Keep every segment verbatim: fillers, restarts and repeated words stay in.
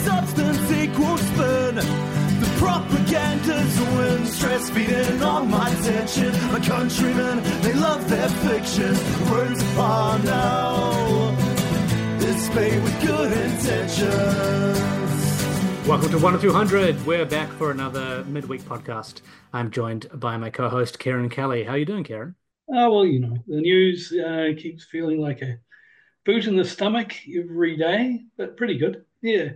substance equals spin. The propaganda's a win. Stress feeding on my tension. My countrymen, they love their fiction. Words upon now. It's made with good intentions. Welcome to one oh two hundred. We're back for another midweek podcast. I'm joined by my co-host, Kieran Kelly. How are you doing, Kieran? Oh, well, you know, the news uh, keeps feeling like a boot in the stomach every day, but pretty good. Yeah.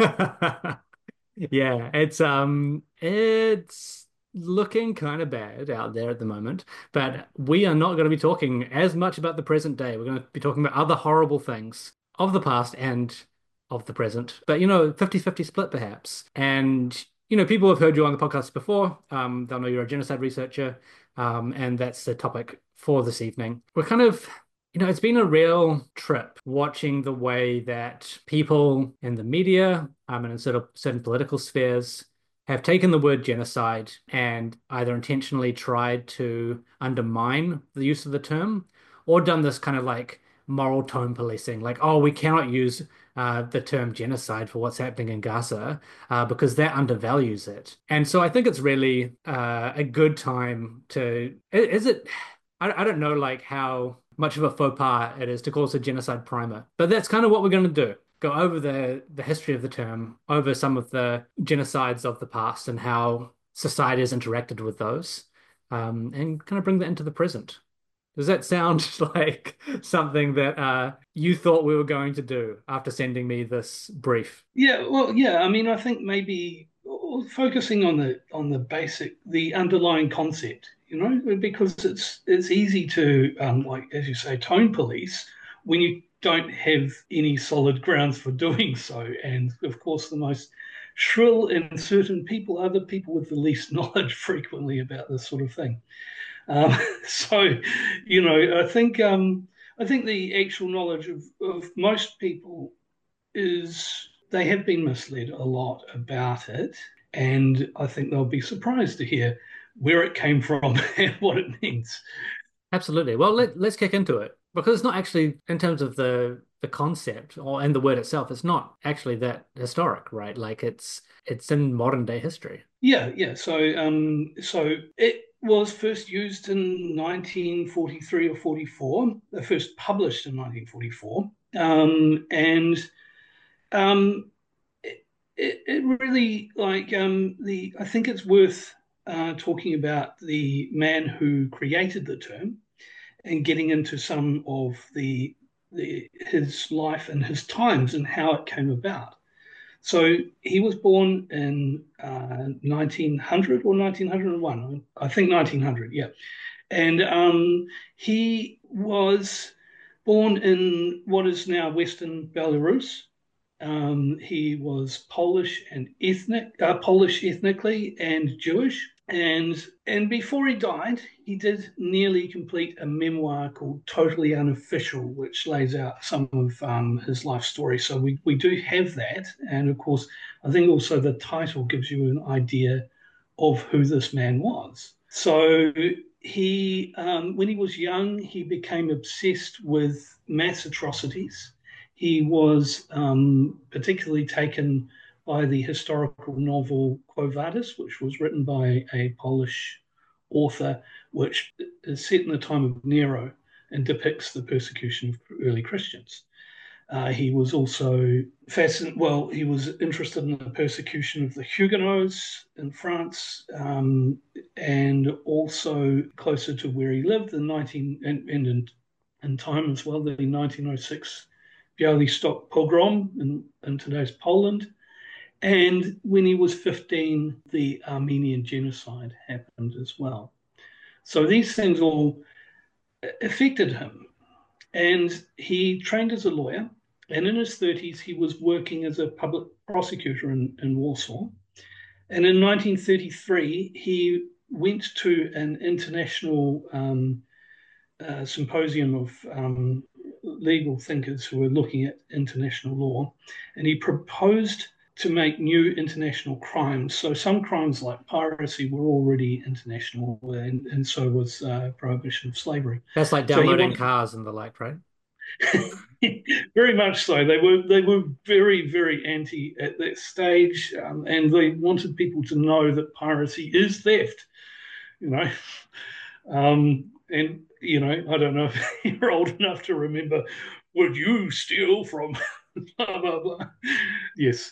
Yeah, it's um it's looking kind of bad out there at the moment, but we are not going to be talking as much about the present day. We're going to be talking about other horrible things of the past and of the present, but you know, fifty fifty split perhaps. And you know, people have heard you on the podcast before. Um, they'll know you're a genocide researcher, um, and that's the topic for this evening. We're kind of, you know, it's been a real trip watching the way that people in the media, um, and in sort of certain political spheres have taken the word genocide and either intentionally tried to undermine the use of the term or done this kind of like moral tone policing, like, oh, we cannot use uh, the term genocide for what's happening in Gaza uh, because that undervalues it. And so I think it's really uh, a good time to, is it, I, I don't know like how much of a faux pas it is to call us a genocide primer, but that's kind of what we're going to do. Go over the, the history of the term, over some of the genocides of the past and how society has interacted with those, um, and kind of bring that into the present. Does that sound like something that uh, you thought we were going to do after sending me this brief? Yeah, well, yeah, I mean, I think maybe focusing on the on the basic, the underlying concept, you know, because it's it's easy to, um, like, as you say, tone police when you don't have any solid grounds for doing so. And of course, the most shrill and certain people are the people with the least knowledge frequently about this sort of thing. Um, so, you know, I think um, I think the actual knowledge of, of most people is they have been misled a lot about it, and I think they'll be surprised to hear where it came from and what it means. Absolutely. Well, let, let's kick into it because it's not actually, in terms of the the concept or and the word itself, it's not actually that historic, right? Like it's it's in modern day history. Yeah, yeah. So, um, so it was first used in nineteen forty-three or forty-four. First published in nineteen forty-four, um, and um, it, it, it really like um, the. I think it's worth uh, talking about the man who created the term and getting into some of the, the his life and his times and how it came about. So he was born in uh, nineteen hundred or nineteen oh one, I think nineteen hundred, yeah. And um, he was born in what is now Western Belarus. Um, he was Polish and ethnic, uh, Polish ethnically and Jewish. And and before he died, he did nearly complete a memoir called Totally Unofficial, which lays out some of um, his life story. So we, we do have that. And of course, I think also the title gives you an idea of who this man was. So he, um, when he was young, he became obsessed with mass atrocities. He was um, particularly taken by the historical novel Quo Vadis, which was written by a Polish author, which is set in the time of Nero and depicts the persecution of early Christians. Uh, he was also fascinated, well, he was interested in the persecution of the Huguenots in France, um, and also closer to where he lived, the nineteen and, and in, in time as well, the nineteen oh six Białystok pogrom in, in today's Poland. And when he was fifteen, the Armenian genocide happened as well. So these things all affected him. And he trained as a lawyer. And in his thirties, he was working as a public prosecutor in, in Warsaw. And in nineteen thirty-three, he went to an international um, uh, symposium of um, legal thinkers who were looking at international law. And he proposed to make new international crimes. So some crimes like piracy were already international, and, and so was uh, prohibition of slavery. That's like So he downloading wanted- cars and the like, right? Very much so. They were they were very, very anti at that stage, um, and they wanted people to know that piracy is theft. You know, um, and you know, I don't know if you're old enough to remember. Would you steal from blah blah blah? Yes.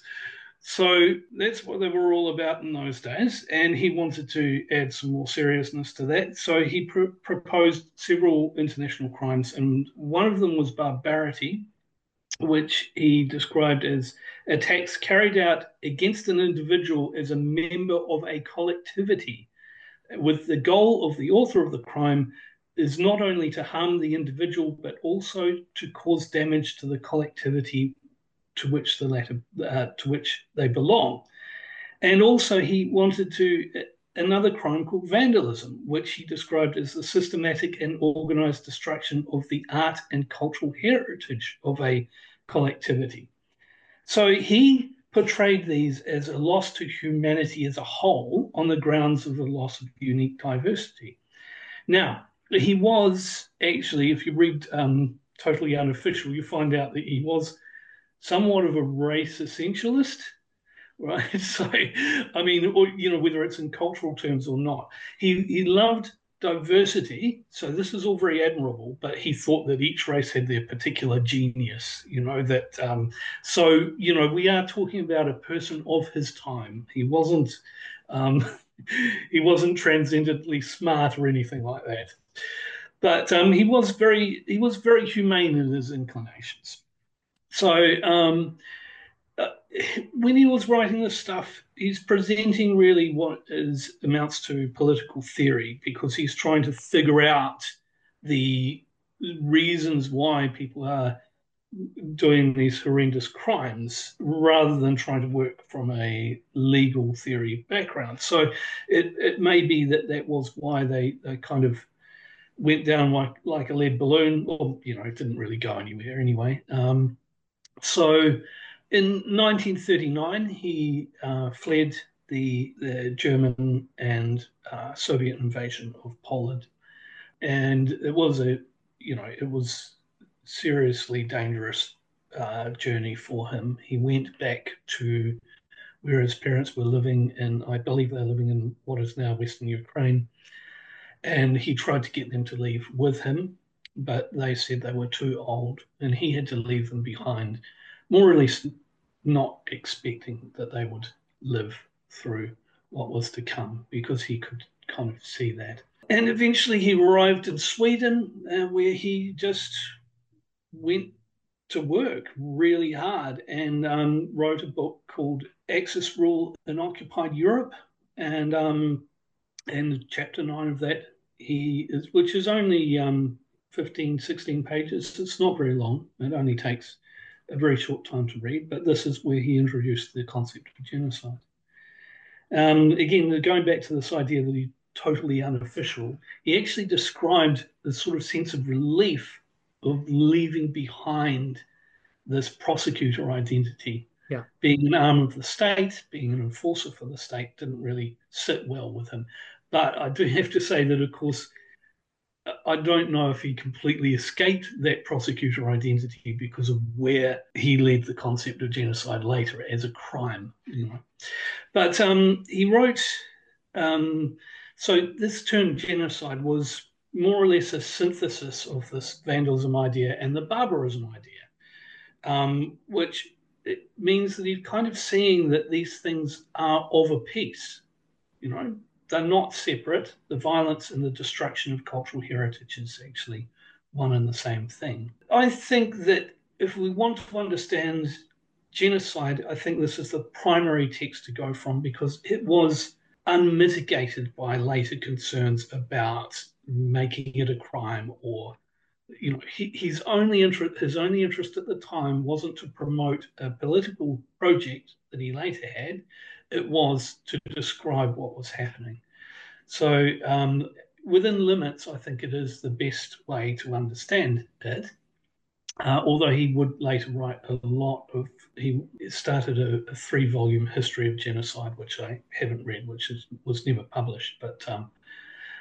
So that's what they were all about in those days, and he wanted to add some more seriousness to that. So he pr- proposed several international crimes, and one of them was barbarity, which he described as attacks carried out against an individual as a member of a collectivity, with the goal of the author of the crime is not only to harm the individual, but also to cause damage to the collectivity to which the latter uh, to which they belong. And also, he wanted to another crime called vandalism, which he described as the systematic and organized destruction of the art and cultural heritage of a collectivity. So he portrayed these as a loss to humanity as a whole on the grounds of the loss of unique diversity. Now, he was actually, if you read um, Totally Unofficial, you find out that he was somewhat of a race essentialist, right? So, I mean, or, you know, whether it's in cultural terms or not, he he loved diversity. So this is all very admirable, but he thought that each race had their particular genius. You know that. Um, so you know, we are talking about a person of his time. He wasn't. Um, he wasn't transcendently smart or anything like that, but um, he was very he was very humane in his inclinations. So um, uh, when he was writing this stuff, he's presenting really what is amounts to political theory because he's trying to figure out the reasons why people are doing these horrendous crimes rather than trying to work from a legal theory background. So it, it may be that that was why they, they kind of went down like, like a lead balloon, or, you know, it didn't really go anywhere anyway. Um, so in nineteen thirty-nine, he uh, fled the, the German and uh, Soviet invasion of Poland. And it was a, you know, it was seriously dangerous uh, journey for him. He went back to where his parents were living in, I believe they're living in what is now Western Ukraine. And he tried to get them to leave with him, but they said they were too old and he had to leave them behind, more or less not expecting that they would live through what was to come because he could kind of see that. And eventually he arrived in Sweden, uh, where he just went to work really hard and um, wrote a book called Axis Rule in Occupied Europe. And um, and chapter nine of that, he is, which is only um, fifteen, sixteen pages. It's not very long. It only takes a very short time to read, but this is where he introduced the concept of genocide. Um, again, going back to this idea that he totally unofficial, he actually described the sort of sense of relief of leaving behind this prosecutor identity. Yeah. Being an arm of the state, being an enforcer for the state didn't really sit well with him. But I do have to say that, of course, I don't know if he completely escaped that prosecutor identity because of where he led the concept of genocide later as a crime, you know. But um, he wrote, um, so this term genocide was more or less a synthesis of this vandalism idea and the barbarism idea, um, which it means that he's kind of seeing that these things are of a piece, you know. They're not separate. The violence and the destruction of cultural heritage is actually one and the same thing. I think that if we want to understand genocide, I think this is the primary text to go from because it was unmitigated by later concerns about making it a crime or, you know, he, his only interest his only interest at the time wasn't to promote a political project that he later had. It was to describe what was happening. So um, within limits, I think it is the best way to understand it. Uh, although he would later write a lot of, he started a, a three-volume history of genocide, which I haven't read, which is, was never published. But um,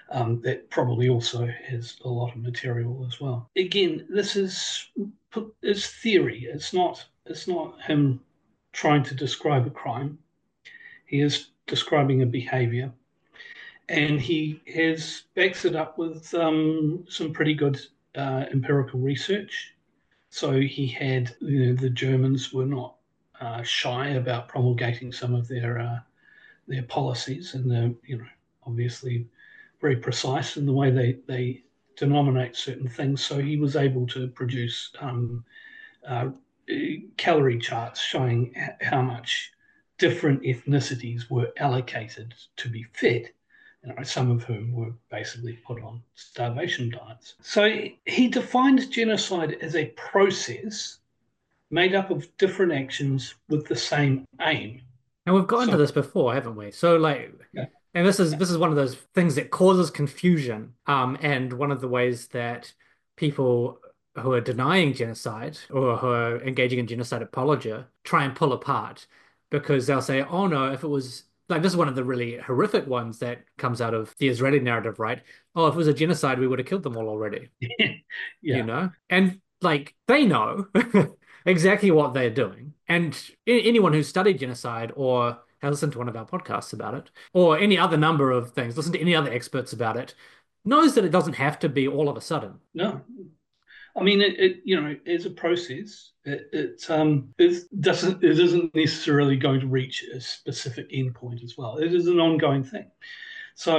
Um, that probably also has a lot of material as well. Again, this is is theory. It's not it's not him trying to describe a crime. He is describing a behavior, and he has backs it up with um, some pretty good uh, empirical research. So he had, you know, the Germans were not uh, shy about promulgating some of their uh, their policies, and they're, you know, obviously very precise in the way they they denominate certain things. So he was able to produce um, uh, calorie charts showing how much different ethnicities were allocated to be fed. You know, some of whom were basically put on starvation diets. So he defines genocide as a process made up of different actions with the same aim. And we've gotten to So, this before, haven't we? So like, yeah, and this is this is one of those things that causes confusion. Um, and one of the ways that people who are denying genocide or who are engaging in genocide apology try and pull apart because they'll say, oh no, if it was like this is one of the really horrific ones that comes out of the Israeli narrative, right? Oh, if it was a genocide, we would have killed them all already, you yeah, know? And like they know exactly what they're doing. And a- anyone who's studied genocide or has listened to one of our podcasts about it, or any other number of things, listen to any other experts about it, knows that it doesn't have to be all of a sudden. no. I mean, it, it you know, as a process, it, it um it doesn't it isn't necessarily going to reach a specific endpoint as well. It is an ongoing thing. So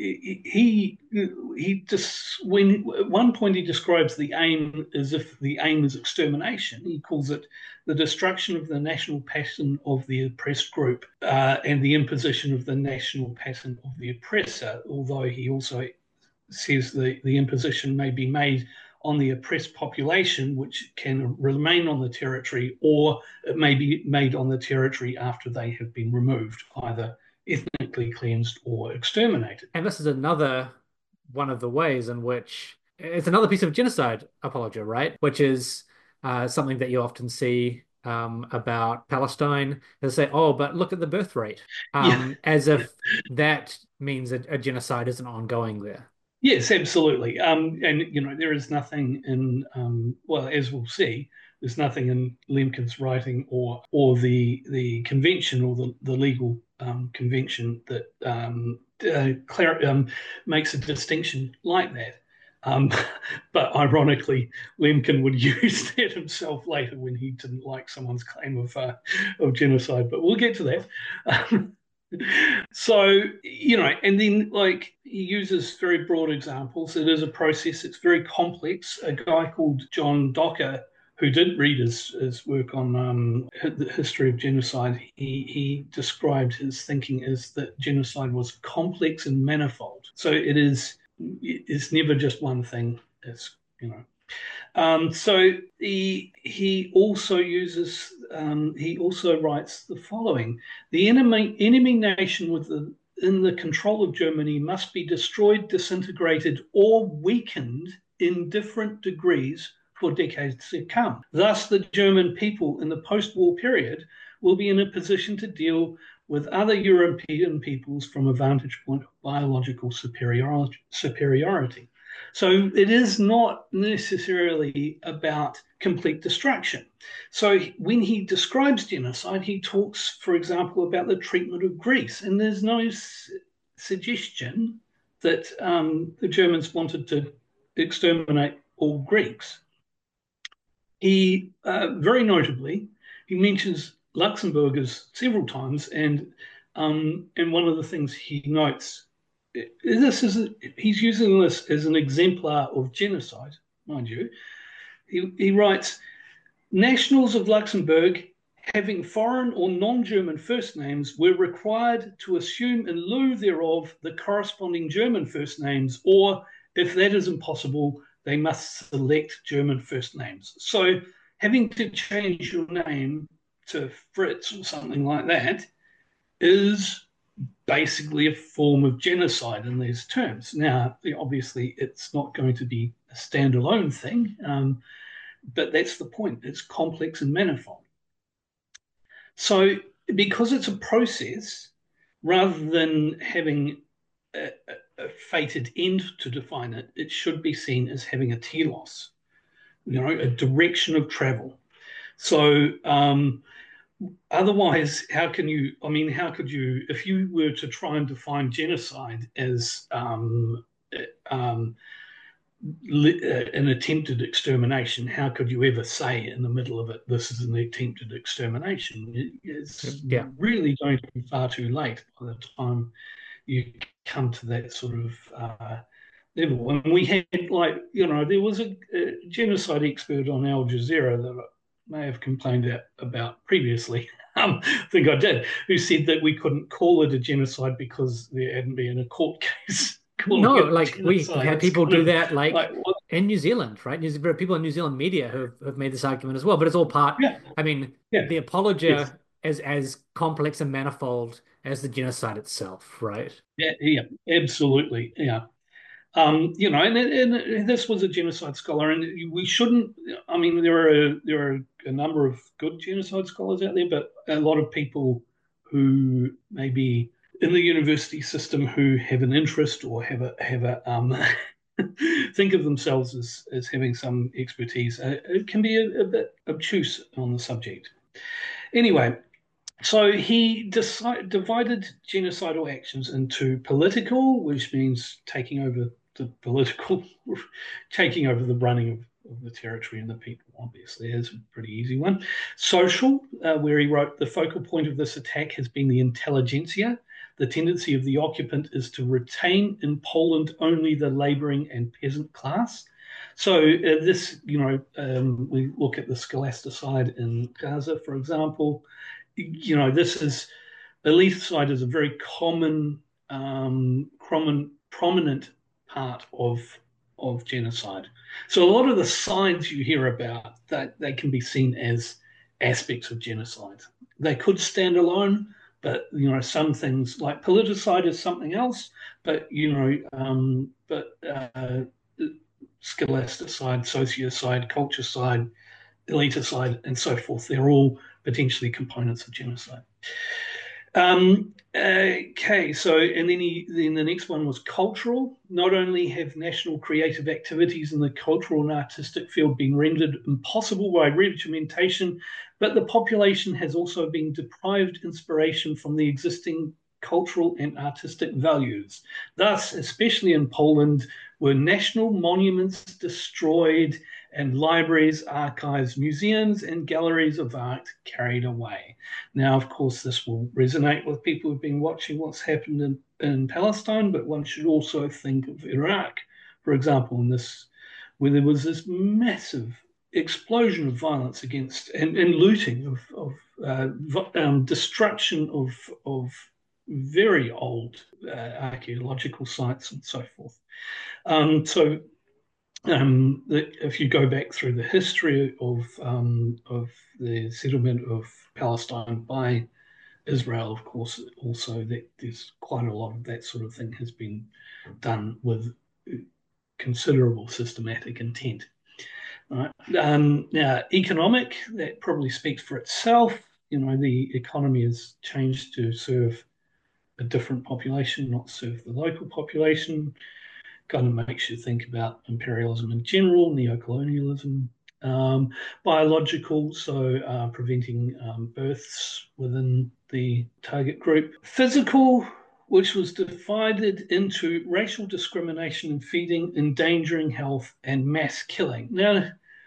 he he just when at one point he describes the aim as if the aim is extermination. He calls it the destruction of the national pattern of the oppressed group uh, and the imposition of the national pattern of the oppressor. Although he also says the the imposition may be made on the oppressed population, which can remain on the territory, or it may be made on the territory after they have been removed, either ethnically cleansed or exterminated. And this is another one of the ways in which it's another piece of genocide apology, right? Which is uh, something that you often see um, about Palestine. They say, oh, but look at the birth rate, Yeah. um, as if that means that a genocide isn't ongoing there. Yes, absolutely. Um, and you know, there is nothing in um, well, as we'll see, there's nothing in Lemkin's writing or or the the convention or the the legal um, convention that um, uh, clar- um, makes a distinction like that. Um, but ironically, Lemkin would use that himself later when he didn't like someone's claim of uh, of genocide. But we'll get to that. Um, so, you know, and then like he uses very broad examples. It is a process, it's very complex. A guy called John Docker, who did read his, his work on um, the history of genocide, he, he described his thinking as that genocide was complex and manifold. So it is, it's never just one thing. It's, you know, um, so he he also uses um, he also writes the following: the enemy enemy nation with the in the control of Germany must be destroyed, disintegrated, or weakened in different degrees for decades to come. Thus, the German people in the post-war period will be in a position to deal with other European peoples from a vantage point of biological superiority. superiority. So it is not necessarily about complete destruction. So when he describes genocide, he talks, for example, about the treatment of Greece, and there's no s- suggestion that um, the Germans wanted to exterminate all Greeks. He uh, very notably he mentions Luxembourgers several times, and um, and one of the things he notes this is he's using this as an exemplar of genocide, mind you. He, he writes, nationals of Luxembourg having foreign or non-German first names were required to assume in lieu thereof the corresponding German first names, or if that is impossible, they must select German first names. So having to change your name to Fritz or something like that is basically a form of genocide in these terms. Now, obviously, it's not going to be a standalone thing, um, but that's the point. It's complex and manifold. So, because it's a process, rather than having a, a fated end to define it, it should be seen as having a telos, you know, a direction of travel. So um, otherwise, how can you? I mean, how could you, if you were to try and define genocide as um, um, an attempted extermination, how could you ever say in the middle of it, this is an attempted extermination? It's Yeah. really going to be far too late by the time you come to that sort of uh, level. And we had, like, you know, there was a, a genocide expert on Al Jazeera that I may have complained about previously. Um, I think I did, who said that we couldn't call it a genocide because there hadn't been a court case. No, like we have had people do that, like, like in New Zealand, right? There are people in New Zealand media who have, have made this argument as well, but it's all part. Yeah. I mean, yeah. the apologia yes. is as complex and manifold as the genocide itself, right? Yeah, yeah, absolutely, yeah. Um, you know, and, and this was a genocide scholar, and we shouldn't. I mean, there are there are a number of good genocide scholars out there, but a lot of people who maybe in the university system who have an interest or have a have a um, think of themselves as as having some expertise. Uh, it can be a, a bit obtuse on the subject. Anyway, so he decide, divided genocidal actions into political, which means taking over the political, taking over the running of, of the territory and the people, obviously, is a pretty easy one. Social, uh, where he wrote, the focal point of this attack has been the intelligentsia. The tendency of the occupant is to retain in Poland only the laboring and peasant class. So uh, this, you know, um, we look at the scholasticide in Gaza, for example. You know, this is, eliticide is a very common, um, common, prominent part of of genocide. So a lot of the signs you hear about, that they can be seen as aspects of genocide. They could stand alone, but you know, some things like politicide is something else. But you know, um, but uh, scholasticide, sociocide, culturecide, eliticide, and so forth, they're all potentially components of genocide. Um, okay, so and then he then the next one was cultural. Not only have national creative activities in the cultural and artistic field been rendered impossible by regimentation, but the population has also been deprived inspiration from the existing cultural and artistic values. Thus, especially in Poland, were national monuments destroyed and libraries, archives, museums, and galleries of art carried away. Now, of course, this will resonate with people who've been watching what's happened in, in Palestine, but one should also think of Iraq, for example, in this, where there was this massive explosion of violence against and, and looting of, of uh, um, destruction of, of very old uh, archaeological sites and so forth. Um, so um, the, if you go back through the history of um, of the settlement of Palestine by Israel, of course, also that there's quite a lot of that sort of thing has been done with considerable systematic intent. Right. Um, now, economic, that probably speaks for itself. You know, the economy has changed to serve a different population, not serve the local population. Kind of makes you think about imperialism in general, neocolonialism. Um, biological, so uh, preventing um, births within the target group. Physical, which was divided into racial discrimination and feeding, endangering health, and mass killing. Now,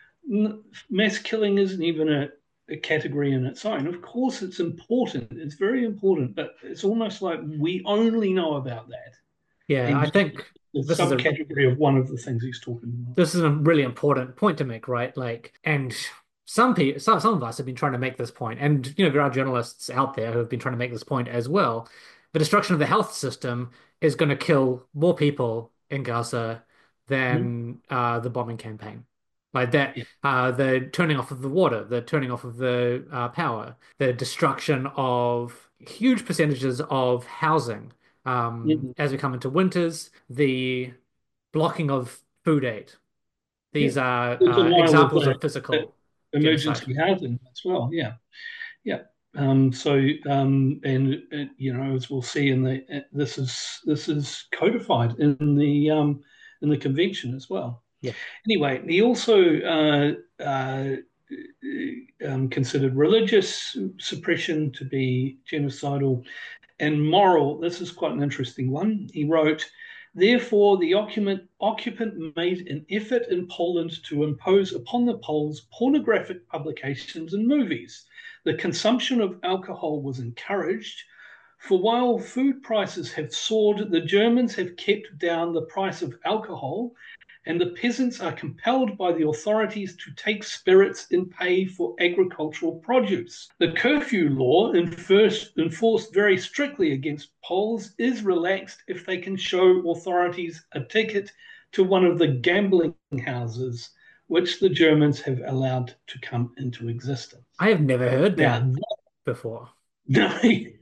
mass killing isn't even a, a category in its own. Of course, it's important. It's very important, but it's almost like we only know about that. Yeah, and I think the subcategory a, of one of the things he's talking about. This is a really important point to make, right? Like, and some people, some, some of us have been trying to make this point, and you know, there are journalists out there who have been trying to make this point as well. The destruction of the health system is going to kill more people in Gaza than mm-hmm. uh, the bombing campaign. Like that, yeah. uh, the turning off of the water, the turning off of the uh, power, the destruction of huge percentages of housing. Um, mm-hmm. As we come into winters, the blocking of food aid. These yeah. are uh, examples of, of physical emergency housing as well. Yeah, yeah. Um, so um, and uh, you know, as we'll see in the uh, this is this is codified in the um, in the convention as well. Yeah. Anyway, he also uh, uh, um, considered religious suppression to be genocidal and moral. This is quite an interesting one. He wrote, therefore, the occupant, occupant made an effort in Poland to impose upon the Poles pornographic publications and movies. The consumption of alcohol was encouraged. For while food prices have soared, the Germans have kept down the price of alcohol, and the peasants are compelled by the authorities to take spirits in pay for agricultural produce. The curfew law, enforced very strictly against Poles, is relaxed if they can show authorities a ticket to one of the gambling houses which the Germans have allowed to come into existence. I have never heard that Now, before. no,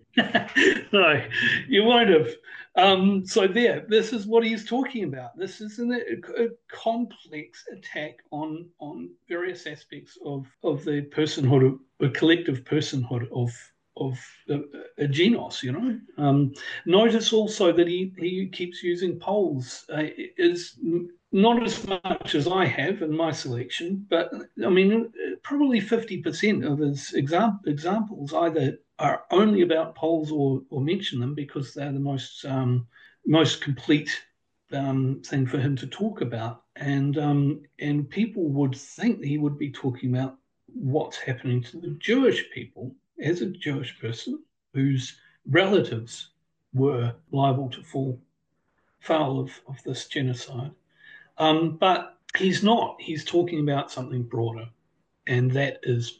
no, you won't have. Um, so there, this is what he's talking about. This is an, a, a complex attack on on various aspects of of the personhood, of a collective personhood of of a, a genos. You know, um, notice also that he he keeps using Poles. Uh, is not as much as I have in my selection, but I mean, probably fifty percent of his exam- examples either are only about Poles or, or mention them because they're the most um, most complete um, thing for him to talk about. And um, and people would think he would be talking about what's happening to the Jewish people as a Jewish person whose relatives were liable to fall foul of, of this genocide. Um, but he's not. He's talking about something broader, and that is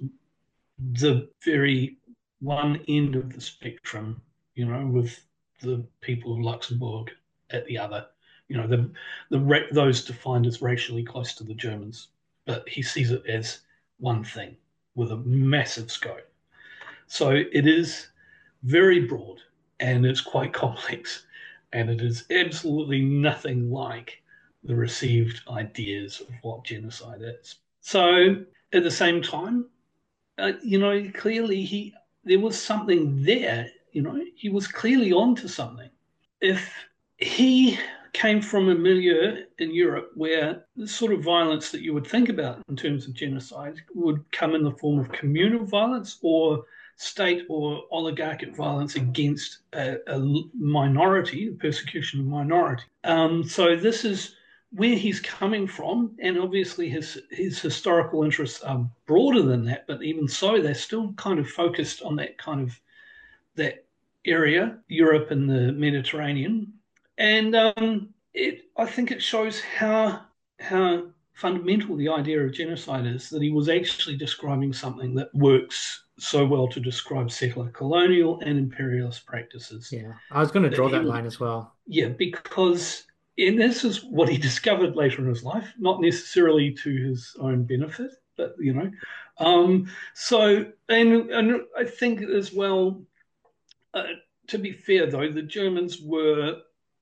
the very one end of the spectrum, you know, with the people of Luxembourg at the other, you know, the the those defined as racially close to the Germans. But he sees it as one thing with a massive scope. So it is very broad and it's quite complex, and it is absolutely nothing like the received ideas of what genocide is. So at the same time, uh, you know, clearly he there was something there. You know, he was clearly onto something. If he came from a milieu in Europe where the sort of violence that you would think about in terms of genocide would come in the form of communal violence or state or oligarchic violence against a, a minority, the persecution of minority. Um, so this is where he's coming from, and obviously his his historical interests are broader than that, but even so, they're still kind of focused on that kind of that area, Europe and the Mediterranean, and um, it I think it shows how how fundamental the idea of genocide is, that he was actually describing something that works so well to describe settler colonial and imperialist practices. Yeah, I was going to draw that he, line as well. Yeah, because and this is what he discovered later in his life, not necessarily to his own benefit, but you know. Um, so, and and I think as well, uh, to be fair though, the Germans were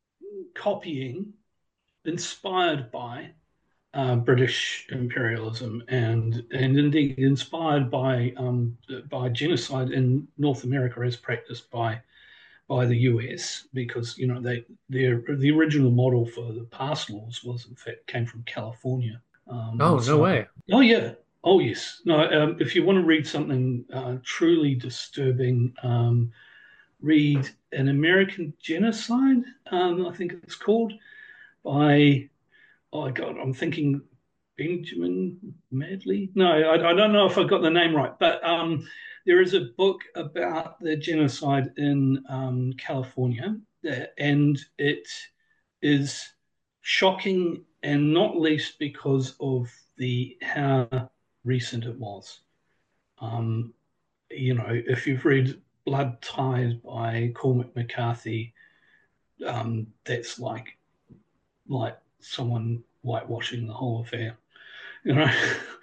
copying, inspired by uh, British imperialism, and and indeed inspired by um, by genocide in North America as practiced by by the U S, because you know they their the original model for the pass laws was in fact came from California. Um, Oh, no so, way. oh yeah, oh yes. No, um, if you want to read something uh, truly disturbing, um, read An American Genocide. Um, I think it's called by oh God, I'm thinking Benjamin Madley. No, I, I don't know if I got the name right, but um, there is a book about the genocide in um, California, uh, and it is shocking, and not least because of the how recent it was. Um, you know, if you've read Blood Ties by Cormac McCarthy, um, that's like like someone whitewashing the whole affair. You know,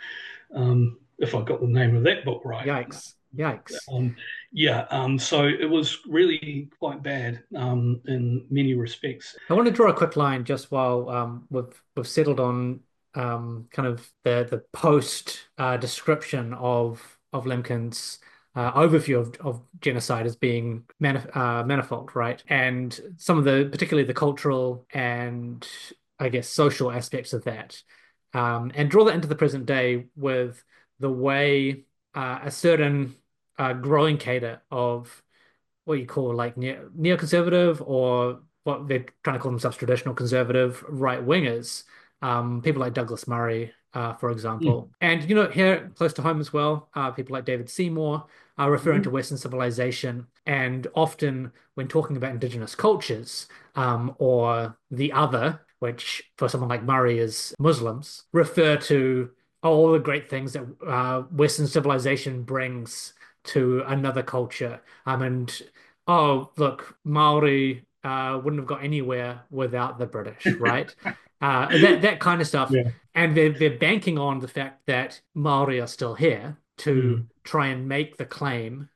um, if I got the name of that book right. Yikes. Yikes. Um, yeah, um, so it was really quite bad um, in many respects. I want to draw a quick line just while um, we've we've settled on um, kind of the the post uh, description of of Lemkin's uh, overview of, of genocide as being manif uh, manifold, right? And some of the, particularly the cultural and I guess social aspects of that, um, and draw that into the present day with the way uh, a certain uh, growing cadre of what you call like neo neoconservative or what they're trying to call themselves traditional conservative right wingers, um, people like Douglas Murray, uh, for Mm. example. And, you know, here close to home as well, uh, people like David Seymour are referring to Mhm. Western civilization. And often when talking about indigenous cultures, um, or the other, which for someone like Murray is Muslims, refer to all the great things that uh, Western civilization brings to another culture. Um, and oh, look, Maori uh, wouldn't have got anywhere without the British, right? Uh, that that kind of stuff. Yeah. And they're they're banking on the fact that Maori are still here to Mm. try and make the claim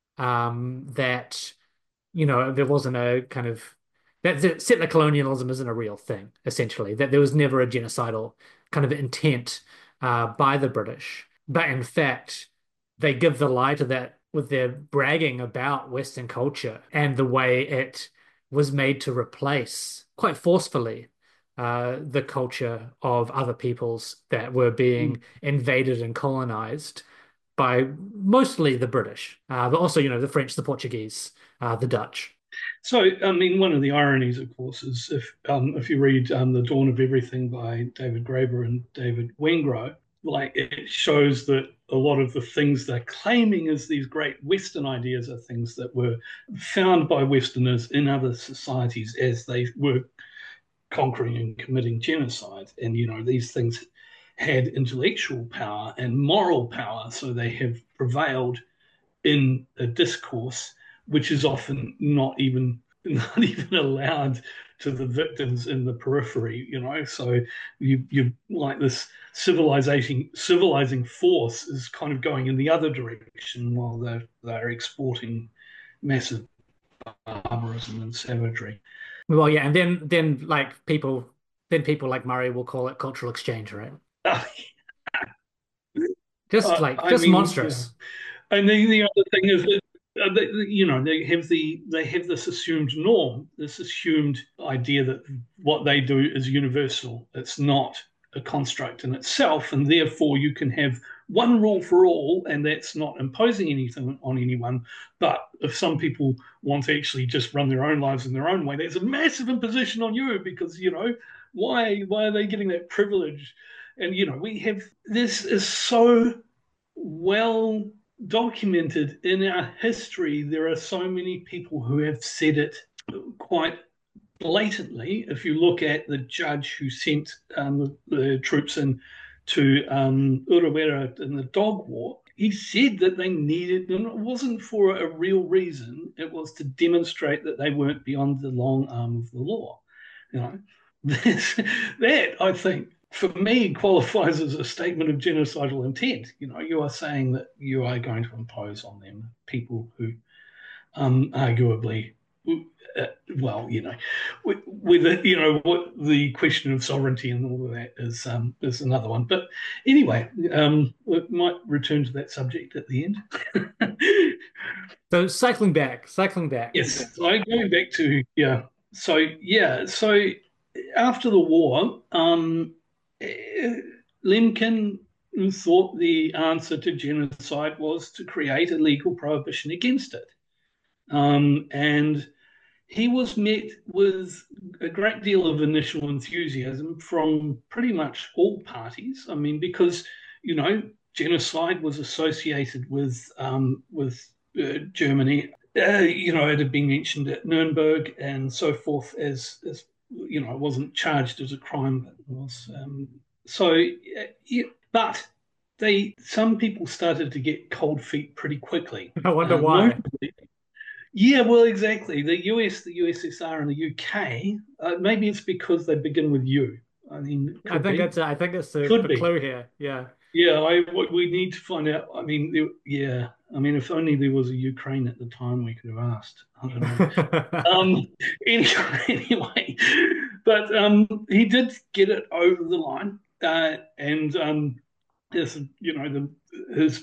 um, that you know, there wasn't a kind of that, that settler colonialism isn't a real thing, essentially, that there was never a genocidal kind of intent uh, by the British. But in fact, they give the lie to that with their bragging about Western culture and the way it was made to replace quite forcefully uh, the culture of other peoples that were Mm. being invaded and colonized by mostly the British, uh, but also, you know, the French, the Portuguese, uh, the Dutch. So, I mean, one of the ironies, of course, is if um, if you read um, The Dawn of Everything by David Graeber and David Wengrow, like it shows that a lot of the things they're claiming as these great Western ideas are things that were found by Westerners in other societies as they were conquering and committing genocide. And, you know, these things had intellectual power and moral power, so they have prevailed in a discourse which is often not even not even allowed to the victims in the periphery, you know. So you you like this civilization civilizing force is kind of going in the other direction while they're they're exporting massive barbarism and savagery. Well, yeah, and then then like people then people like Murray will call it cultural exchange, right? Just Uh, like I just mean, yeah. monstrous. And the, the other thing is that uh, they, you know they have the they have this assumed norm, this assumed idea that what they do is universal. It's not a construct in itself, and therefore you can have one rule for all, and that's not imposing anything on anyone. But if some people want to actually just run their own lives in their own way, that's a massive imposition on you because you know why why are they getting that privilege? And you know we have this is so well documented in our history. There are so many people who have said it quite blatantly. If you look at the judge who sent um, the, the troops in to um, Urewera in the dog war, he said that they needed, and it wasn't for a real reason, it was to demonstrate that they weren't beyond the long arm of the law. You know, that I think for me qualifies as a statement of genocidal intent. You know, you are saying that you are going to impose on them people who um, arguably, uh, well, you know, with, with you know what the question of sovereignty and all of that is um, is another one. But anyway, um, we might return to that subject at the end. So cycling back, cycling back. Yes, so going back to yeah, so yeah, so after the war, um, eh, Lemkin thought the answer to genocide was to create a legal prohibition against it. Um, and he was met with a great deal of initial enthusiasm from pretty much all parties. I mean, because you know, genocide was associated with um, with uh, Germany. Uh, you know, it had been mentioned at Nuremberg and so forth as as you know, it wasn't charged as a crime, but it was um, so. Uh, yeah, but they some people started to get cold feet pretty quickly. I wonder Uh, why. notably, yeah, well, exactly. The U S, the U S S R, and the U K. Uh, maybe it's because they begin with U. I mean, it I could think be, that's I think that's the, could the be. clue here. Yeah. Yeah, I what we need to find out. I mean, there, yeah. I mean, if only there was a Ukraine at the time, we could have asked. I don't know. Um, anyway, anyway, but um, he did get it over the line, uh, and um, his, you know, the his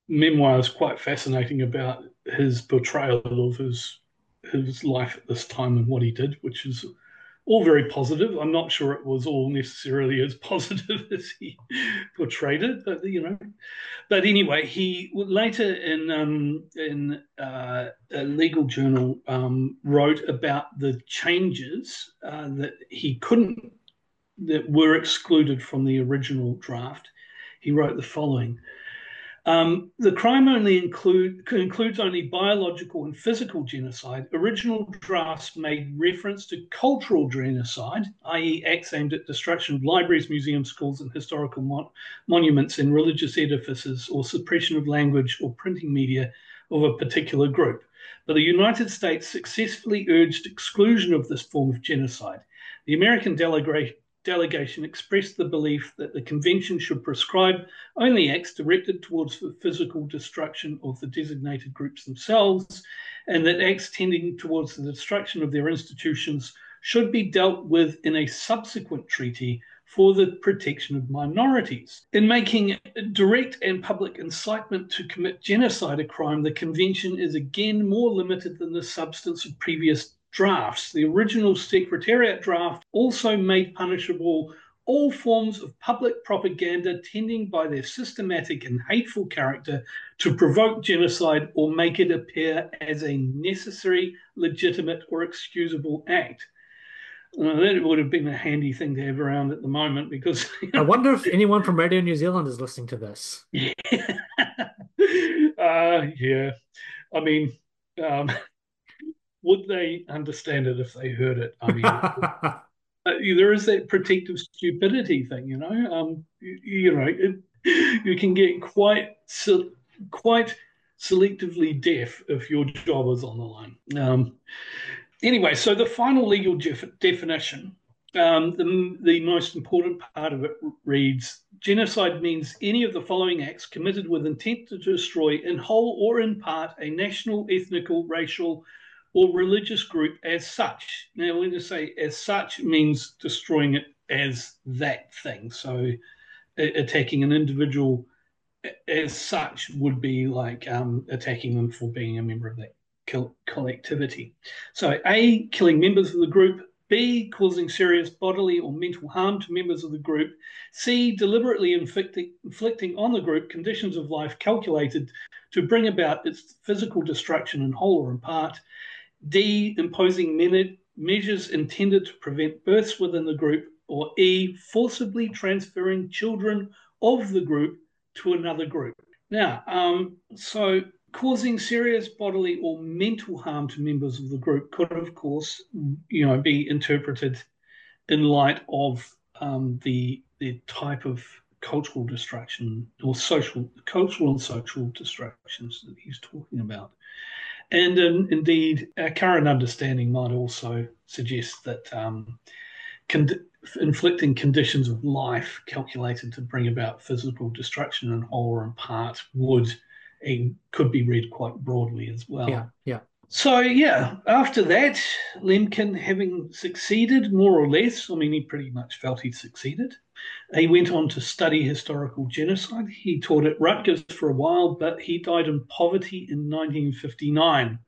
memoir is quite fascinating about his portrayal of his his life at this time and what he did, which is all very positive. I'm not sure it was all necessarily as positive as he portrayed it, but you know. But anyway, he later in um, in uh, a legal journal um, wrote about the changes uh, that he couldn't that were excluded from the original draft. He wrote the following. Um, the crime only include, includes only biological and physical genocide. Original drafts made reference to cultural genocide, that is acts aimed at destruction of libraries, museums, schools, and historical mon monuments and religious edifices, or suppression of language or printing media of a particular group. But the United States successfully urged exclusion of this form of genocide. The American delegation delegation expressed the belief that the convention should prescribe only acts directed towards the physical destruction of the designated groups themselves, and that acts tending towards the destruction of their institutions should be dealt with in a subsequent treaty for the protection of minorities. In making direct and public incitement to commit genocide a crime, the convention is again more limited than the substance of previous drafts. The original Secretariat draft also made punishable all forms of public propaganda tending by their systematic and hateful character to provoke genocide or make it appear as a necessary, legitimate, or excusable act. Well, that would have been a handy thing to have around at the moment because you know, I wonder if anyone from Radio New Zealand is listening to this. Yeah. uh, yeah. I mean, um, would they understand it if they heard it? I mean, uh, there is that protective stupidity thing, you know. Um, you, you know, it, you can get quite quite selectively deaf if your job is on the line. Um, anyway, so the final legal def definition, um, the, the most important part of it reads, genocide means any of the following acts committed with intent to destroy in whole or in part a national, ethnical, racial, or religious group as such. Now, when you say as such, it means destroying it as that thing. So attacking an individual as such would be like um, attacking them for being a member of that collectivity. So A, killing members of the group. B, causing serious bodily or mental harm to members of the group. C, deliberately inflicting, inflicting on the group conditions of life calculated to bring about its physical destruction in whole or in part. D, imposing measures intended to prevent births within the group. Or E, forcibly transferring children of the group to another group. Now, um, so causing serious bodily or mental harm to members of the group could, of course, you know, be interpreted in light of um, the the type of cultural destruction or social, cultural and social destructions that he's talking about. And um, indeed, our current understanding might also suggest that um, con inflicting conditions of life calculated to bring about physical destruction in whole or in part would and could be read quite broadly as well. Yeah, yeah. So yeah, after that, Lemkin, having succeeded more or less, I mean, he pretty much felt he'd succeeded. He went on to study historical genocide. He taught at Rutgers for a while, but he died in poverty in nineteen fifty-nine.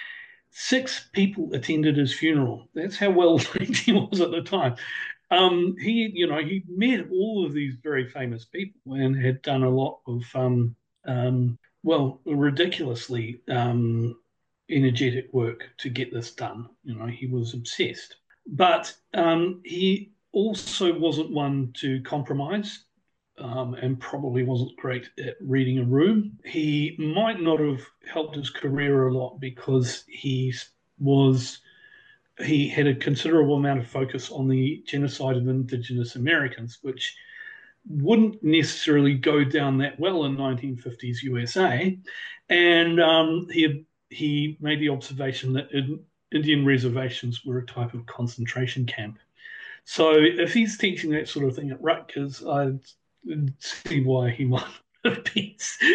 Six people attended his funeral. That's how well liked he was at the time. Um, he, you know, he met all of these very famous people and had done a lot of, um, um, well, ridiculously um, energetic work to get this done. You know, he was obsessed. But um, he also wasn't one to compromise. Um, and probably wasn't great at reading a room. He might not have helped his career a lot because he was he had a considerable amount of focus on the genocide of Indigenous Americans, which wouldn't necessarily go down that well in nineteen fifties U S A. And um, he he made the observation that Indian reservations were a type of concentration camp. So if he's teaching that sort of thing at Rutgers, I'd see why he might have been,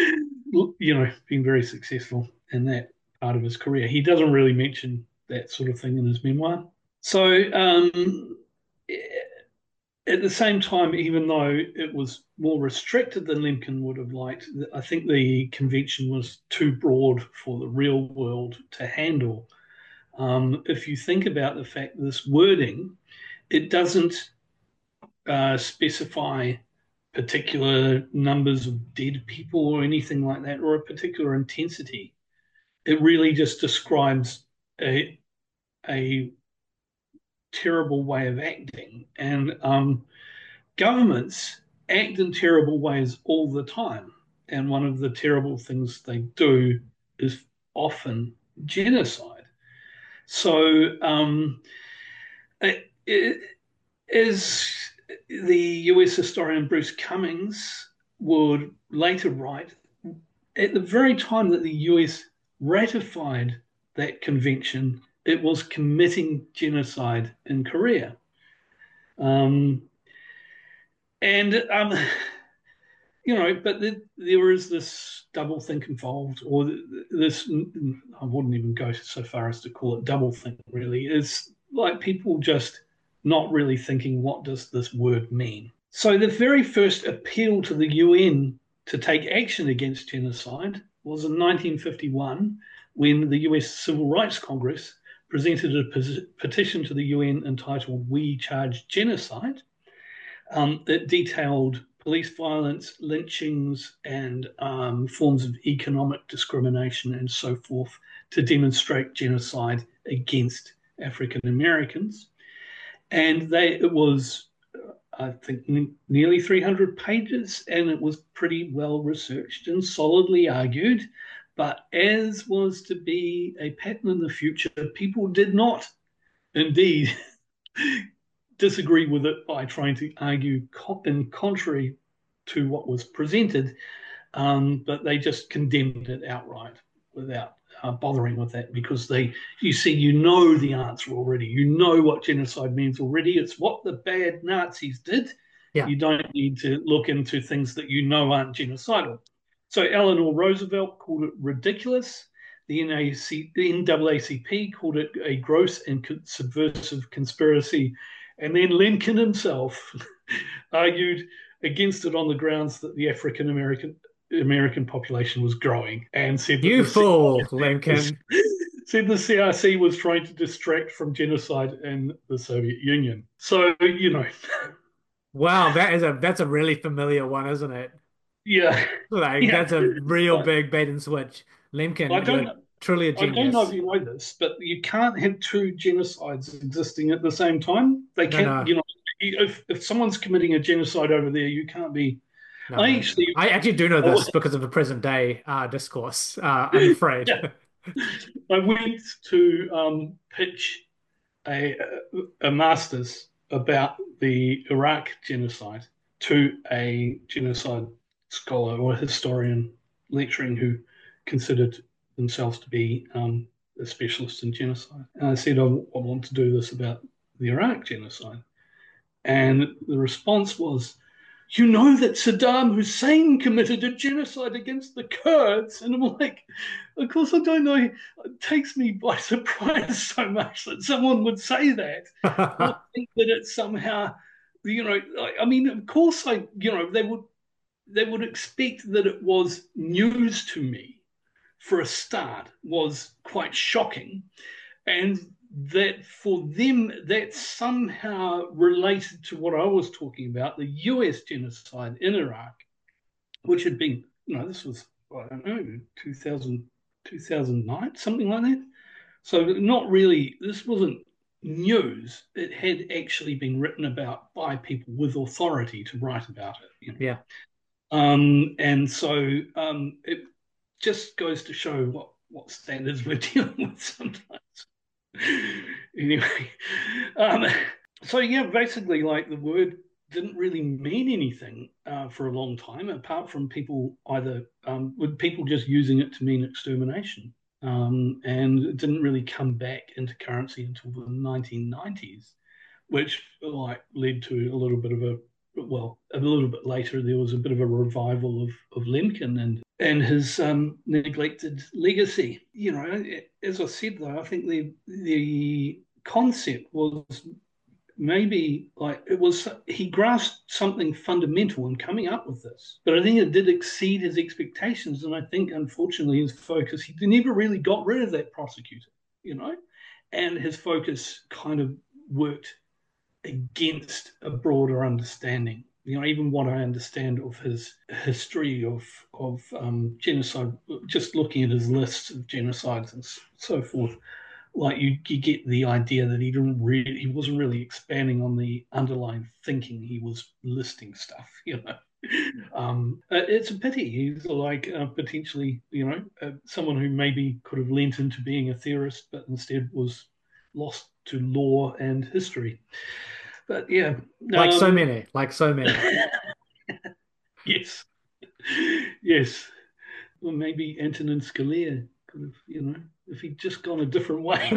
you know, been very successful in that part of his career. He doesn't really mention that sort of thing in his memoir. So um, at the same time, even though it was more restricted than Lemkin would have liked, I think the convention was too broad for the real world to handle. Um, if you think about the fact that this wording, it doesn't uh, specify particular numbers of dead people or anything like that, or a particular intensity. It really just describes a, a terrible way of acting. And um, governments act in terrible ways all the time. And one of the terrible things they do is often genocide. So, um, it, it, as the U S historian Bruce Cummings would later write, at the very time that the U S ratified that convention, it was committing genocide in Korea. Um, and um, you know, but the, there is this double think involved, or this, I wouldn't even go so far as to call it double think, really. It's like people just not really thinking, what does this word mean? So the very first appeal to the U N to take action against genocide was in nineteen fifty-one, when the U S Civil Rights Congress presented a petition to the U N entitled We Charge Genocide. Um, it detailed police violence, lynchings, and um, forms of economic discrimination and so forth to demonstrate genocide against African Americans. And they, it was, I think, nearly three hundred pages, and it was pretty well researched and solidly argued. But as was to be a pattern in the future, people did not indeed disagree with it by trying to argue in contrary to what was presented, um, but they just condemned it outright without uh, bothering with that, because they, you see, you know the answer already. You know what genocide means already. It's what the bad Nazis did. Yeah. You don't need to look into things that you know aren't genocidal. So Eleanor Roosevelt called it ridiculous. The N double A C P called it a gross and subversive conspiracy. And then Lemkin himself argued against it on the grounds that the African American American population was growing, and said, "You fool, Lemkin!" Said the C R C was trying to distract from genocide in the Soviet Union. So, you know, wow, that is a that's a really familiar one, isn't it? Yeah, like yeah. That's a real big bait and switch. Lemkin, I don't know. Truly a genius. I don't know if you know this, but you can't have two genocides existing at the same time. They can't, no, no. you know, if, if someone's committing a genocide over there, you can't be. No, I actually, I actually do know this because of the present day uh, discourse. Uh, I'm afraid. Yeah. I went to um, pitch a, a master's about the Iraq genocide to a genocide scholar or historian lecturing who considered themselves to be um, a specialist in genocide. And I said, I, I want to do this about the Iraq genocide. And the response was, you know that Saddam Hussein committed a genocide against the Kurds? And I'm like, of course I don't know. It takes me by surprise so much that someone would say that. I think that it's somehow, you know, I mean, of course I, you know, they would, they would expect that it was news to me. For a start, was quite shocking, and that for them, that somehow related to what I was talking about, the U S genocide in Iraq, which had been, you know, this was, I don't know, two thousand, two thousand nine, something like that. So not really, this wasn't news. It had actually been written about by people with authority to write about it. You know? Yeah. Um, and so um, it just goes to show what, what standards we're dealing with sometimes. Anyway, um, so yeah, basically, like the word didn't really mean anything uh, for a long time, apart from people either um, with people just using it to mean extermination, um, and it didn't really come back into currency until the nineteen nineties, which like led to a little bit of a well, a little bit later there was a bit of a revival of of Lemkin and and his um, neglected legacy. You know, as I said though, I think the the concept was maybe like it was he grasped something fundamental in coming up with this, but I think it did exceed his expectations. And I think, unfortunately, his focus he never really got rid of that prosecutor, you know, and his focus kind of worked against a broader understanding. You know, even what I understand of his history of of um, genocide, just looking at his lists of genocides and so forth, like you, you get the idea that he didn't really, he wasn't really expanding on the underlying thinking. He was listing stuff, you know. Um, uh, it's a pity. He's like uh, potentially, you know, uh, someone who maybe could have lent into being a theorist, but instead was lost to law and history. But yeah, Like so um, many, like so many. yes, yes. Or maybe Antonin Scalia could have, you know, if he'd just gone a different way.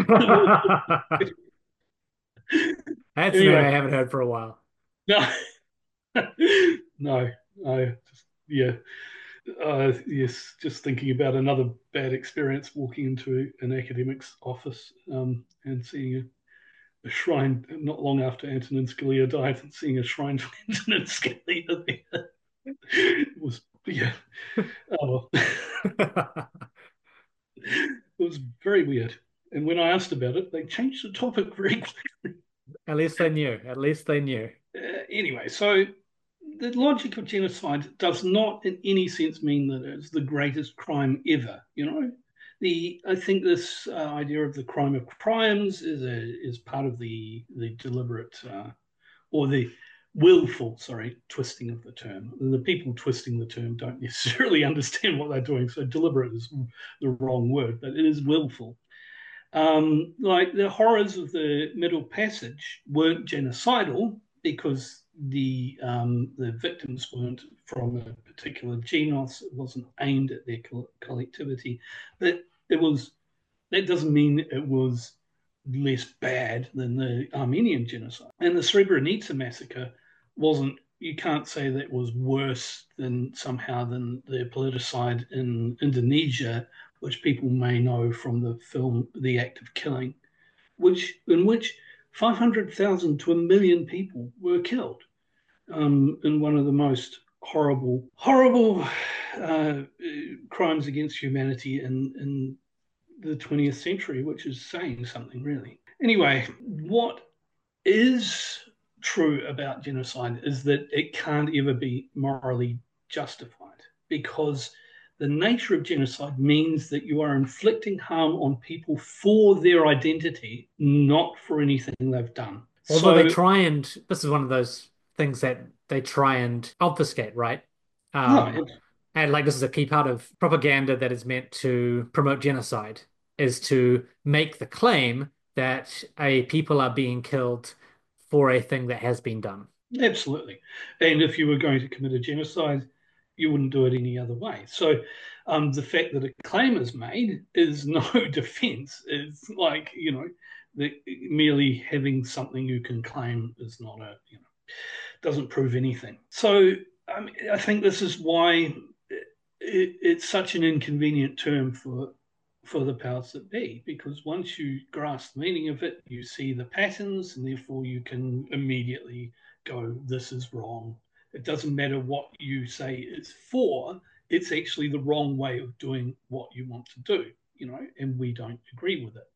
That's a name I Anyway, haven't heard for a while. no, no, I just, yeah, uh, yes, just thinking about another bad experience walking into an academic's office um, and seeing a, a shrine not long after Antonin Scalia died, and seeing a shrine to Antonin Scalia there. It was, yeah, oh, it was very weird. And when I asked about it, they changed the topic very quickly. At least they knew. At least they knew. Uh, anyway, so the logic of genocide does not in any sense mean that it's the greatest crime ever, you know. The I think this uh, idea of the crime of crimes is a is part of the the deliberate uh, or the willful, sorry, twisting of the term. The people twisting the term don't necessarily understand what they're doing, so deliberate is the wrong word, but it is willful. Um, like the horrors of the Middle Passage weren't genocidal because the um, the victims weren't from a particular genos. It wasn't aimed at their collectivity, but it was. That doesn't mean it was less bad than the Armenian genocide. And the Srebrenica massacre wasn't. You can't say that was worse than somehow than the politicide in Indonesia, which people may know from the film The Act of Killing, which in which five hundred thousand to a million people were killed um, in one of the most horrible, horrible uh, crimes against humanity in, in the twentieth century, which is saying something really. Anyway, what is true about genocide is that it can't ever be morally justified because the nature of genocide means that you are inflicting harm on people for their identity, not for anything they've done. Although they So, try and, this is one of those things that they try and obfuscate, right? Um, no, and like this is a key part of propaganda that is meant to promote genocide, is to make the claim that a people are being killed for a thing that has been done. absolutely. And if you were going to commit a genocide, you wouldn't do it any other way. So um, the fact that a claim is made is no defense. It's like, you know, the, merely having something you can claim is not a, you know, doesn't prove anything. So I mean, I think this is why it, it, it's such an inconvenient term for for the powers that be, because once you grasp the meaning of it, you see the patterns, and therefore you can immediately go, this is wrong. It doesn't matter what you say it's for, it's actually the wrong way of doing what you want to do, you know, and we don't agree with it.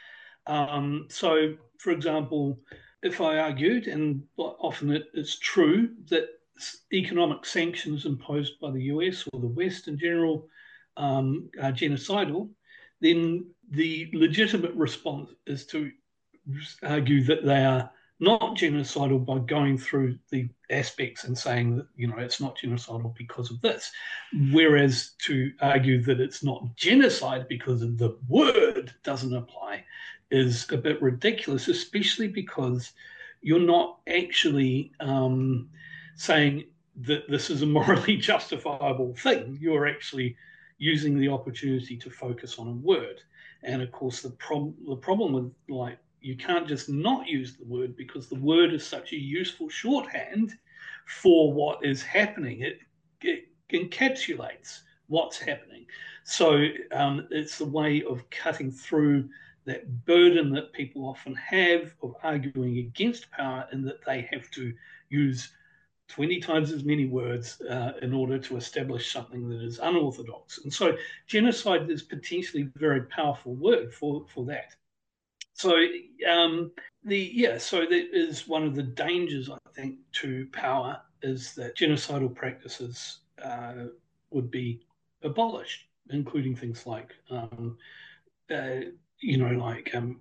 Um, so, for example, if I argued, and often it, it's true, that economic sanctions imposed by the U S or the West in general um, are genocidal, then the legitimate response is to argue that they are not genocidal by going through the aspects and saying that, you know, it's not genocidal because of this. Whereas to argue that it's not genocide because of the word doesn't apply is a bit ridiculous, especially because you're not actually um, saying that this is a morally justifiable thing. You're actually using the opportunity to focus on a word. And of course, the, prob- the problem with, like, you can't just not use the word because the word is such a useful shorthand for what is happening. It, it encapsulates what's happening. So um, it's a way of cutting through that burden that people often have of arguing against power, in that they have to use twenty times as many words uh, in order to establish something that is unorthodox. And so genocide is potentially a very powerful word for, for that. So um, the yeah, so that is one of the dangers, I think, to power, is that genocidal practices uh, would be abolished, including things like um, uh, you know, like um,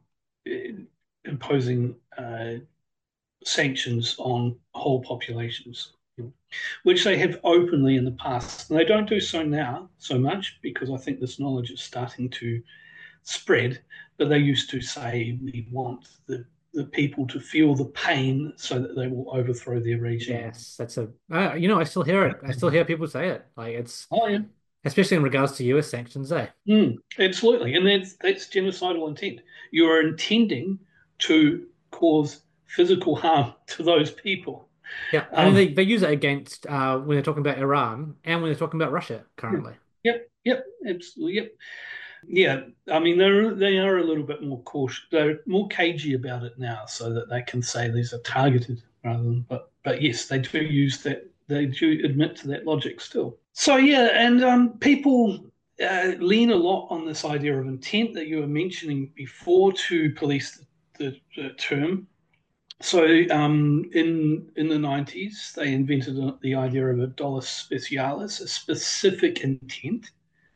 imposing uh, sanctions on whole populations, which they have openly in the past. And they don't do so now so much, because I think this knowledge is starting to spread. But they used to say, we want the the people to feel the pain so that they will overthrow their regime. Yes, that's a uh, you know, I still hear it. I still hear people say it. Like it's Oh yeah, especially in regards to U S sanctions, eh? mm, absolutely, and that's that's genocidal intent. You are intending to cause physical harm to those people. Yeah, I mean Um, they, they use it against uh when they're talking about Iran and when they're talking about Russia currently. yep, yep, absolutely, yep. Yeah, I mean they're they are a little bit more cautious. They're more cagey about it now, so that they can say these are targeted rather than. But but yes, they do use that. They do admit to that logic still. So yeah, and um, people uh, lean a lot on this idea of intent that you were mentioning before to police the, the, the term. So um, in in the nineties, they invented the idea of a dolus specialis, a specific intent,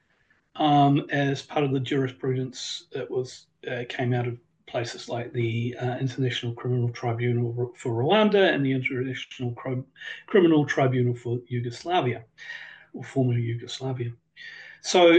um, as part of the jurisprudence that was uh, came out of places like the uh, International Criminal Tribunal for Rwanda and the International Criminal Tribunal for Yugoslavia, or former Yugoslavia. So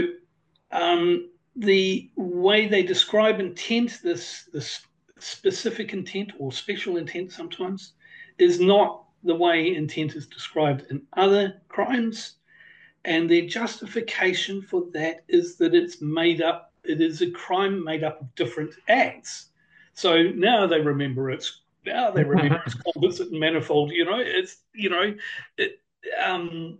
um, the way they describe intent, this this specific intent or special intent sometimes, is not the way intent is described in other crimes. And their justification for that is that it's made up, it is a crime made up of different acts. So now they remember it's, now they remember it's composite and manifold, you know, it's, you know, it, um,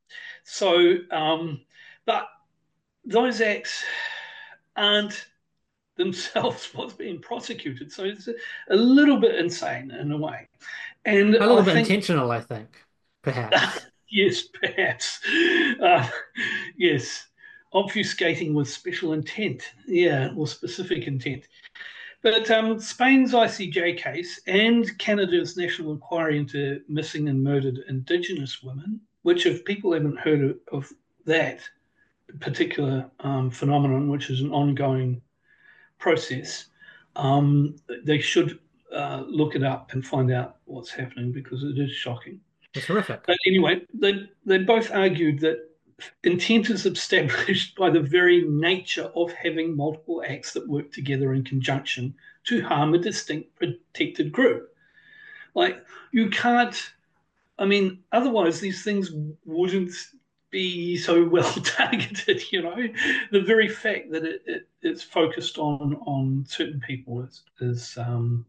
so, um, but those acts aren't themselves what's being prosecuted. So it's a, a little bit insane in a way. And A little I bit think, intentional, I think, perhaps. yes, perhaps. Uh, yes, obfuscating with special intent, yeah, or specific intent. But um, Spain's I C J case and Canada's National Inquiry into Missing and Murdered Indigenous Women, which if people haven't heard of, of that particular um, phenomenon, which is an ongoing process, um, they should uh, look it up and find out what's happening, because it is shocking. It's horrific. But anyway, they they both argued that intent is established by the very nature of having multiple acts that work together in conjunction to harm a distinct protected group. Like you can't, I mean, otherwise these things wouldn't be so well targeted, you know. The very fact that it, it it's focused on on certain people is is um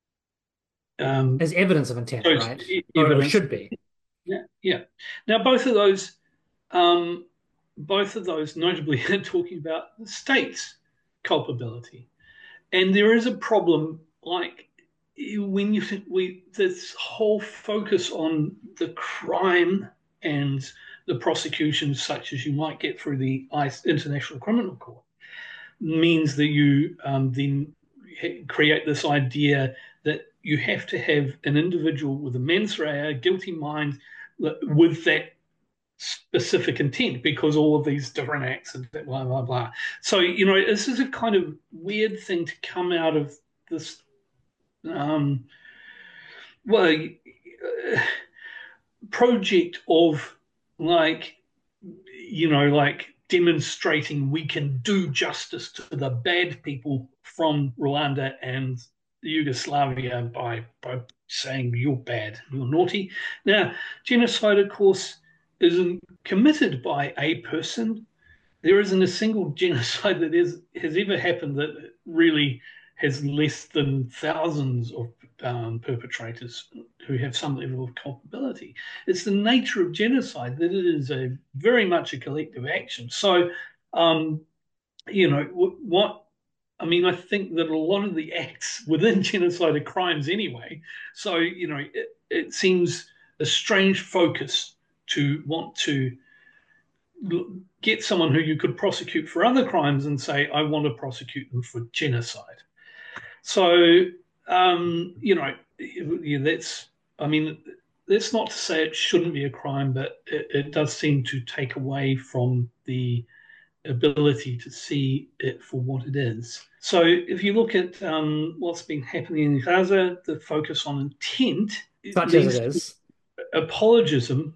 um There's evidence of intent, shows right? e- Or it evidence. should be. Yeah, yeah. Now both of those um both of those notably are talking about the state's culpability. And there is a problem, like when you we this whole focus on the crime and the prosecutions, such as you might get through the International Criminal Court, means that you um, then create this idea that you have to have an individual with a mens rea, a guilty mind, with that specific intent, because all of these different acts and blah blah blah. So you know, this is a kind of weird thing to come out of this. Um, well, uh, project of like, you know, like demonstrating we can do justice to the bad people from Rwanda and Yugoslavia by by saying you're bad, you're naughty. Now, genocide, of course, isn't committed by a person. There isn't a single genocide that is, has ever happened that really has less than thousands of um, perpetrators who have some level of culpability. It's the nature of genocide that it is a very much a collective action. So, um, you know, what I mean, I think that a lot of the acts within genocide are crimes anyway. So, you know, it, it seems a strange focus to want to get someone who you could prosecute for other crimes and say, I want to prosecute them for genocide. So, um, you know, yeah, that's, I mean, that's not to say it shouldn't be a crime, but it, it does seem to take away from the ability to see it for what it is. So if you look at um, what's been happening in Gaza, the focus on intent Such as leads it to is. apologism,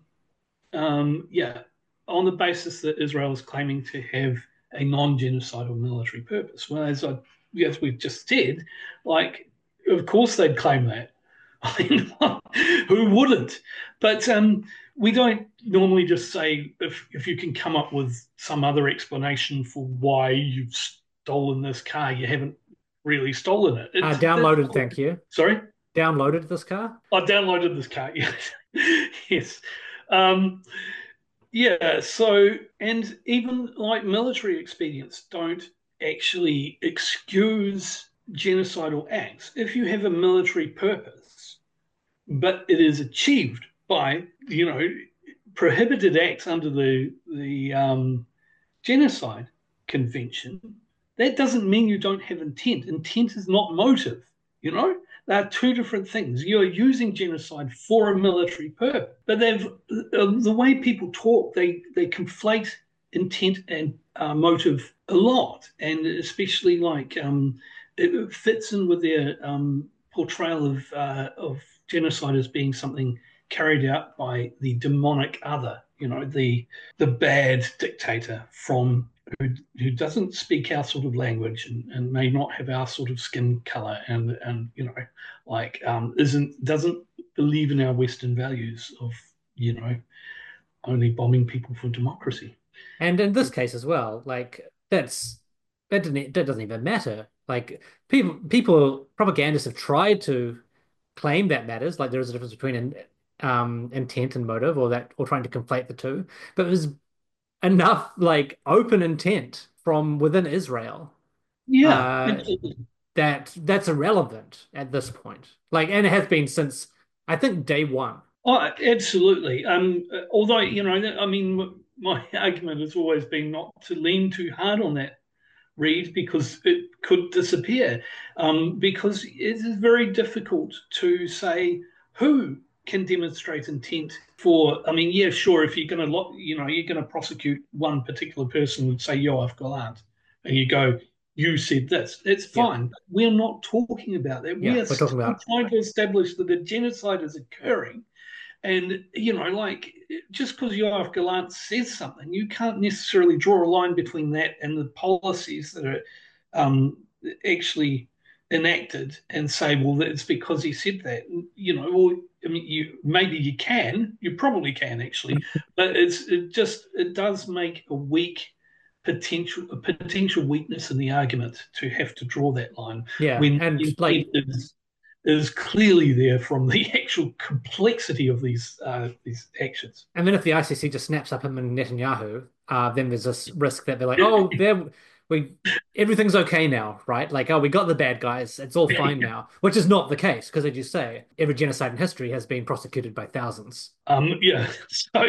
um, yeah, on the basis that Israel is claiming to have a non-genocidal military purpose. Well, as I, as we've just said, like, of course they'd claim that. I mean, who wouldn't? But um, we don't normally just say if if you can come up with some other explanation for why you've stolen this car, you haven't really stolen it. Uh, It's downloaded, thank you. sorry. Downloaded this car? I downloaded this car. Yes, yes. Um, yeah. So, and even like military expedients don't actually excuse genocidal acts if you have a military purpose, but it is achieved by, you know, prohibited acts under the the um, genocide convention. That doesn't mean you don't have intent. Intent is not motive. You know, they are two different things. You are using genocide for a military purpose, but they've uh, the way people talk, they they conflate intent and uh, motive a lot, and especially like um, it fits in with their um, portrayal of uh, of genocide as being something carried out by the demonic other, you know, the the bad dictator from who, who doesn't speak our sort of language and, and may not have our sort of skin color and and you know, like um, isn't doesn't believe in our Western values of, you know, only bombing people for democracy. And in this case as well, like that's that didn't that doesn't even matter. Like people people propagandists have tried to claim that matters, like there is a difference between an, um intent and motive, or that or trying to conflate the two. But there's enough like open intent from within Israel Yeah, uh absolutely. that that's irrelevant at this point. Like, and it has been since I think day one. Oh, absolutely. Um, uh, although, you know, I mean, my argument has always been not to lean too hard on that read because it could disappear. Um, because it is very difficult to say who can demonstrate intent for. I mean, yeah, sure, if you're going to, you know, you're going to prosecute one particular person and say Yoav Gallant, and you go, you said this, that's Yeah, fine. But we're not talking about that. We yeah, are we're talking still about trying to establish that a genocide is occurring and, you know, like just because Yoav Gallant says something, you can't necessarily draw a line between that and the policies that are um, actually enacted and say, well, it's because he said that. You know, well, I mean, you maybe you can, you probably can actually, but it's it just it does make a weak potential a potential weakness in the argument to have to draw that line yeah, when and the like intent is is clearly there from the actual complexity of these uh, these actions. and then if the I C C just snaps up him and Netanyahu, uh, then there's this risk that they're like, oh, there we everything's okay now, right? Like, oh, we got the bad guys, it's all fine now, which is not the case because, as you say, every genocide in history has been prosecuted by thousands. Um, yeah, so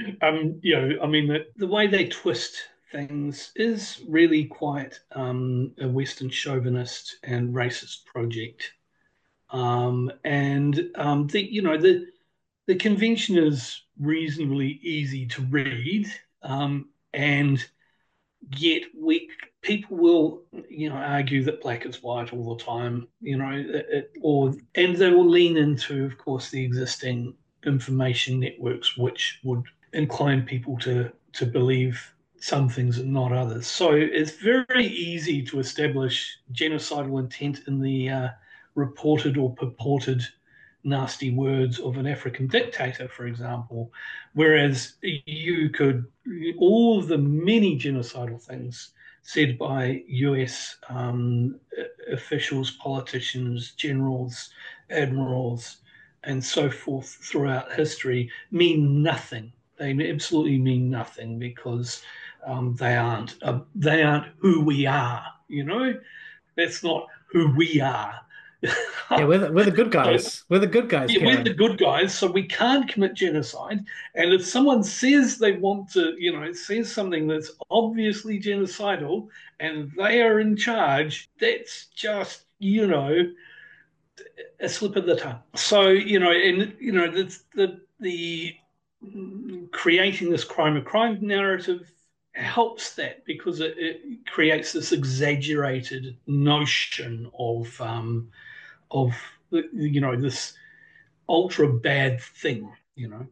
um, you know, I mean, the, the way they twist things is really quite um, a Western chauvinist and racist project. Um, and um, the you know the the convention is reasonably easy to read, um, and yet we people will you know argue that black is white all the time, you know, it, it- or and they will lean into, of course, the existing information networks, which would incline people to to believe some things and not others. So it's very easy to establish genocidal intent in the uh, reported or purported nasty words of an African dictator, for example, whereas you could, all of the many genocidal things said by U S um, officials, politicians, generals, admirals, and so forth throughout history mean nothing. They absolutely mean nothing because um, they aren't uh, they aren't who we are. You know, That's not who we are. Yeah, we're the, we're the good So, guys. We're the good guys, yeah, we're the Karen. good guys, so we can't commit genocide. And if someone says they want to, you know, says something that's obviously genocidal and they are in charge, that's just, you know, a slip of the tongue. So, you know, and you know, the the the creating this crime of crime narrative helps that because it, it creates this exaggerated notion of um, of you know this ultra bad thing, you know.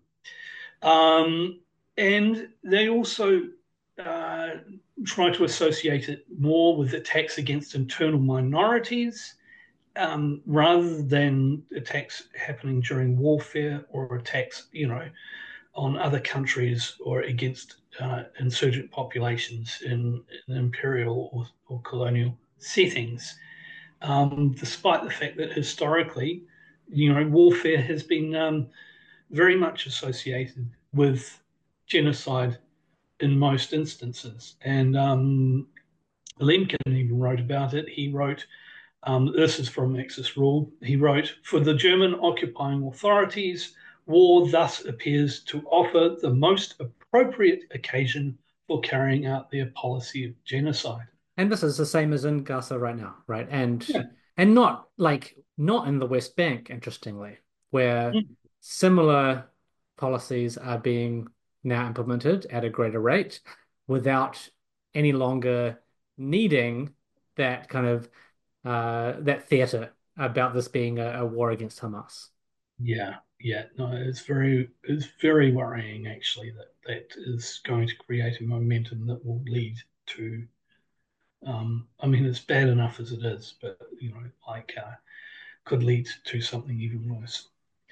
Um, and they also uh, try to associate it more with attacks against internal minorities um, rather than attacks happening during warfare or attacks, you know, on other countries or against uh, insurgent populations in, in imperial or, or colonial settings. Um, despite the fact that historically, you know, warfare has been um, very much associated with genocide in most instances. And um, Lemkin even wrote about it. He wrote, um, this is from Axis Rule, he wrote, for the German occupying authorities, war thus appears to offer the most appropriate occasion for carrying out their policy of genocide. And this is the same as in Gaza right now, right? And Yeah. and not like not in the West Bank, interestingly, where Mm. similar policies are being now implemented at a greater rate without any longer needing that kind of uh, that theater about this being a, a war against Hamas. Yeah, yeah, no, it's very, it's very worrying actually that that is going to create a momentum that will lead to. Um, I mean, it's bad enough as it is, but you know, like uh, could lead to something even worse.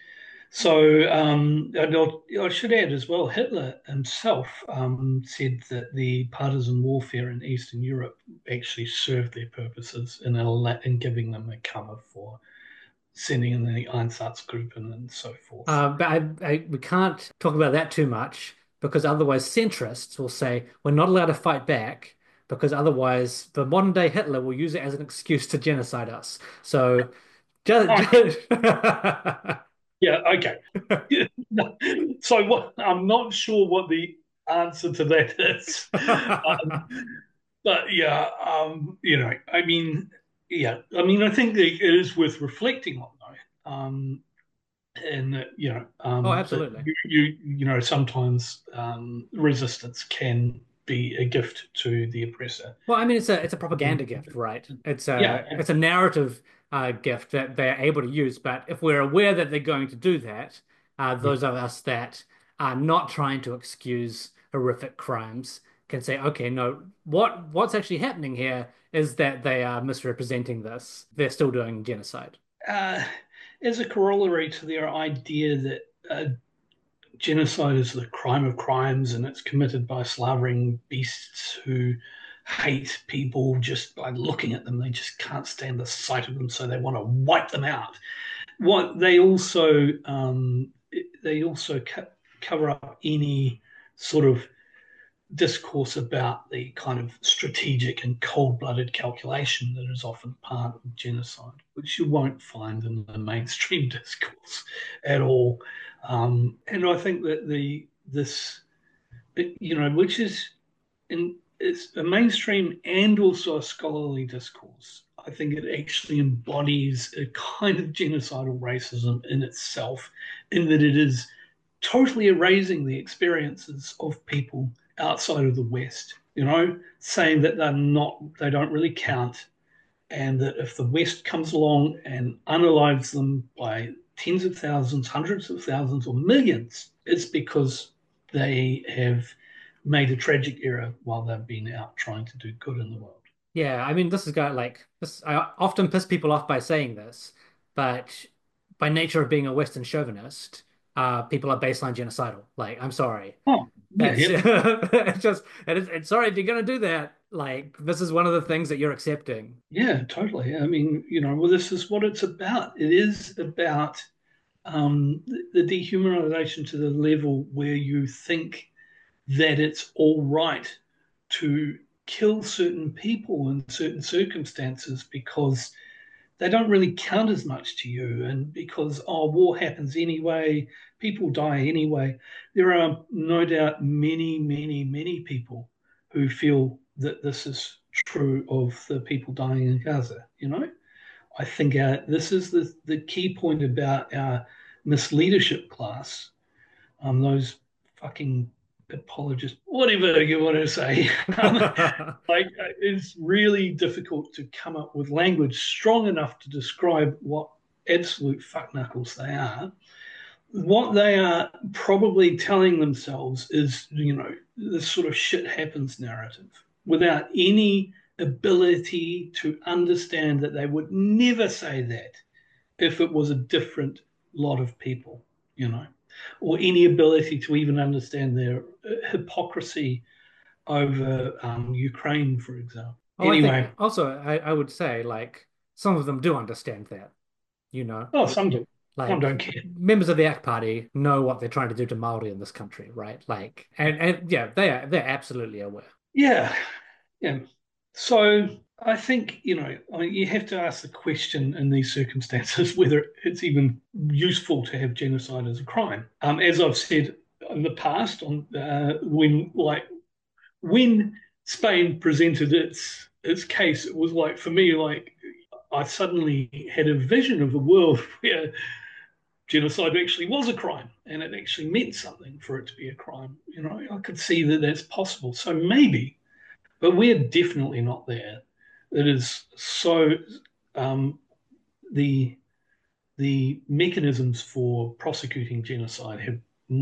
So um, I should add as well, Hitler himself um, said that the partisan warfare in Eastern Europe actually served their purposes in, a, in giving them a cover for sending in the Einsatzgruppen and so forth. Uh, but I, I, we can't talk about that too much because otherwise centrists will say we're not allowed to fight back because otherwise the modern day Hitler will use it as an excuse to genocide us. So just, Oh, just... yeah, okay. So what, I'm not sure what the answer to that is. Um, but yeah, um, you know, I mean, yeah, I mean, I think that it is worth reflecting on though. Um, and that you know Oh, um, that absolutely. you, you you know sometimes um, resistance can be a gift to the oppressor. Well, I mean, it's a it's a propaganda gift, right? It's Yeah, a it's a narrative uh, gift that they're able to use. But if we're aware that they're going to do that, uh, yeah, those of us that are not trying to excuse horrific crimes can say, okay, no, what what's actually happening here is that they are misrepresenting this. They're still doing genocide. uh, as a corollary to their idea that uh, genocide is the crime of crimes and it's committed by slavering beasts who hate people just by looking at them. They just can't stand the sight of them, so they want to wipe them out. What they also um, they also co- cover up any sort of discourse about the kind of strategic and cold-blooded calculation that is often part of genocide, which you won't find in the mainstream discourse at all. Um, and I think that the this you know, which is in it's a mainstream and also a scholarly discourse. I think it actually embodies a kind of genocidal racism in itself, in that it is totally erasing the experiences of people outside of the West, you know, saying that they're not, they don't really count, and that if the West comes along and unalives them by tens of thousands, hundreds of thousands, or millions, it's because they have made a tragic error while they've been out trying to do good in the world. Yeah, I mean, this has got like this. I often piss people off by saying this, but by nature of being a Western chauvinist, uh, people are baseline genocidal. Like, I'm sorry. Oh, yeah, That's yeah, it's just and it's, it's sorry if you're gonna do that. Like this is one of the things that you're accepting. yeah, totally. I mean, you know, well, this is what it's about. It is about um, the, the dehumanization to the level where you think that it's all right to kill certain people in certain circumstances because they don't really count as much to you, and because, oh, war happens anyway, people die anyway. There are no doubt many, many, many people who feel that this is true of the people dying in Gaza, you know? I think uh, this is the, the key point about our misleadership class, um, those fucking apologists, whatever you want to say. um, like uh, it's really difficult to come up with language strong enough to describe what absolute fuckknuckles they are. What they are probably telling themselves is, you know, this sort of shit happens narrative without any ability to understand that they would never say that if it was a different lot of people, you know, or any ability to even understand their hypocrisy over um, Ukraine, for example. Oh, I think Anyway, also I, I would say like some of them do understand that, you know, oh, some do, some like don't care. members of the A C T Party know what they're trying to do to Maori in this country, right? Like, and and yeah, they are they're absolutely aware. Yeah, yeah. So I think, you know, I mean, you have to ask the question in these circumstances whether it's even useful to have genocide as a crime. Um, as I've said in the past, on uh, when like when Spain presented its its case, it was like for me like I suddenly had a vision of a world where genocide actually was a crime and it actually meant something for it to be a crime. You know, I could see that that's possible. So maybe, but we're definitely not there. It is so um, the the mechanisms for prosecuting genocide have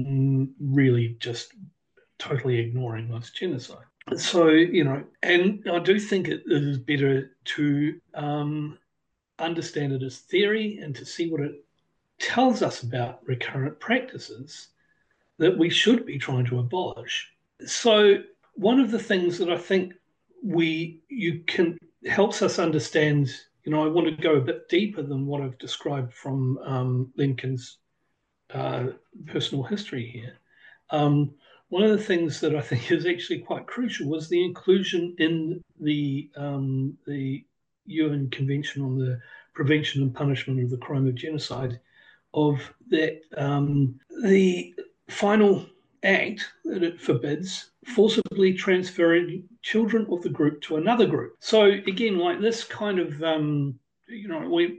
really just totally ignoring what's genocide. So, you know, and I do think it is better to um, understand it as theory and to see what it tells us about recurrent practices that we should be trying to abolish. So, one of the things that I think we you can helps us understand, you know, I want to go a bit deeper than what I've described from um, Lemkin's uh, personal history here. Um, one of the things that I think is actually quite crucial was the inclusion in the um, the U N Convention on the Prevention and Punishment of the Crime of Genocide of that um, the final act that it forbids forcibly transferring children of the group to another group. So again, like this kind of um, you know we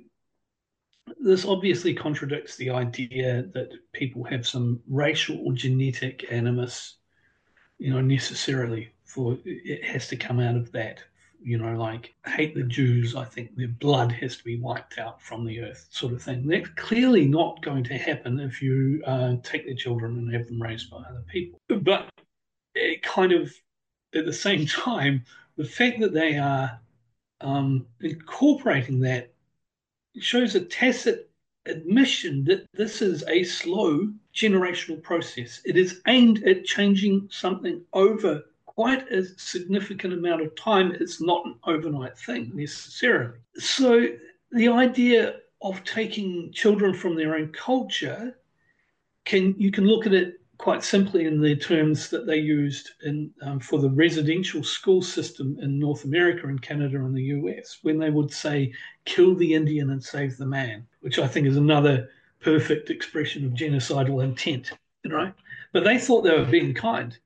this obviously contradicts the idea that people have some racial or genetic animus, you know, necessarily for it has to come out of that. You know, like hate the Jews, I think their blood has to be wiped out from the earth, sort of thing. That's clearly not going to happen if you uh, take their children and have them raised by other people. But it kind of, at the same time, the fact that they are um, incorporating that shows a tacit admission that this is a slow generational process. It is aimed at changing something over quite a significant amount of time. It's not an overnight thing necessarily. So the idea of taking children from their own culture, can you can look at it quite simply in the terms that they used in um, for the residential school system in North America and Canada and the U S, when they would say, kill the Indian and save the man, which I think is another perfect expression of genocidal intent, you know. But they thought they were being kind,